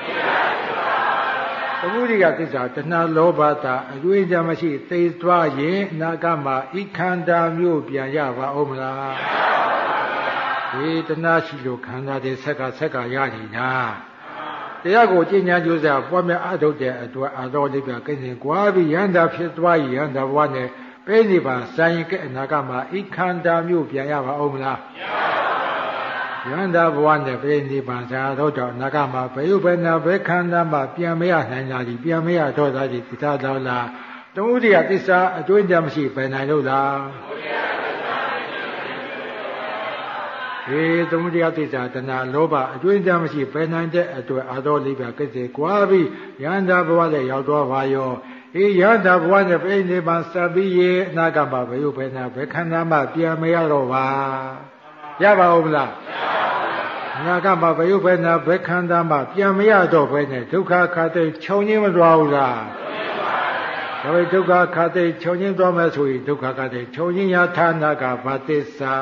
သမုဒိယသစ္စာတဏှာလောဘတာအကျွေးကြမရှိသိသွားရင်အနာဂတ်မှာဤခန္ဓာမျိုးပြန်ရပါဦးမလားဒီတဏှာရှိလို့ခန္ဓာတွေဆက်ကဆက်ကရနေတာတရားကိုကျင့်ကြံကြိုးစားပွားများအထုတ်တဲ့အတွက်အာတော်လေးပြကိစ္စကွာပြီးရဟန္တာဖြစ်သွားရဟန္တာဘဝနဲ့ပြိဋိဘံဆိုင်ရင်ကအနာဂတ်မှာဤခန္ဓာမျိုးပြန်ရပါဦးမလားယန္တာဘဝနဲ့ပြိဋိဘံဆရာတော်ကြောင့်အနာဂတ်မှာဘယ်ဥပ္ပနာဘယ်ခန္ဓာမှာပြန်မရနိုင်တာဒီပြန်မရတော့တာဒီသစ္စာတော်လားသမုဒိယသစ္စာအကျွင့်ကြမရှိပဲနိုင်လို့လားေသမုဒယသစ္စာတဏှာလောဘအကျွင်းကြမရှိပဲနိုင်တဲ့အတွက်အာတော်လေးပြကိစ္စကွာပြီးယန္တာဘဝနဲ့ရောက်သွားပါရောအေးယန္တာဘဝနဲ့ပြိဋိဘံစပ်ပြီးရေအနာဂတ်မှာဘယ်လိုပဲနာဘယ်ခန္ဓာမှပြန်မရတော့ပါရပါဦးမလားအနာဂတ်မှာဘယ်လိုပဲနာဘယ်ခန္ဓာမှပြန်မရတော့ဘဲနဲ့ဒုက္ခခါတဲ့ခြုံငင်းမသွားဘူးလားဒါပေမဲ့ဒုက္ခခါတဲ့ခြုံငင်းသွားမယ်ဆိုရင်ဒုက္ခခါတဲ့ခြုံငင်းရဌာနကဘာသစ္စာ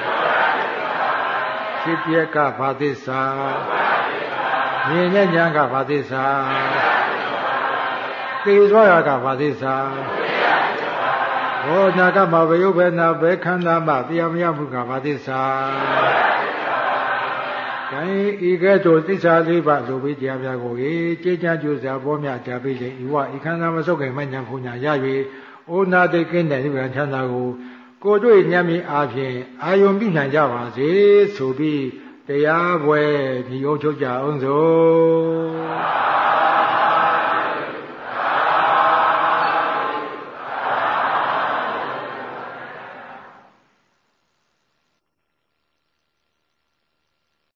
ဖြစ်ပျက်ကဘာသစ္စာမြင်တဲ့ဉာဏ်ကဘာသစ္စာသိသွားတာကဘာသစ္စာဘောနာကမှာဘယုဘနာဘယ်ခန္ဓာမှတရားမရမှုကဘာသစ္စာဒါဤကဲ့သို့သစ္စာလေးပါးဆိုပြီးတရားများကိုကြေးချကြိုးစားပေါ်များကြပြီးလေဤဝဤခန္ဓာမဆုတ်ခင်မဉဏ်ဖုန်ညာရ၍ဩနာတိကင်းတဲ့နိဗ္ဗာန်ချမ်းသာကိုကိုယ်တွေ့ဉာဏ်မြင်အားဖြင့်အာယုံပြုနိုင်ကြပါစေဆိုပြီးတရားပွဲညီအောင်ချုပ်ကြအောင်စို့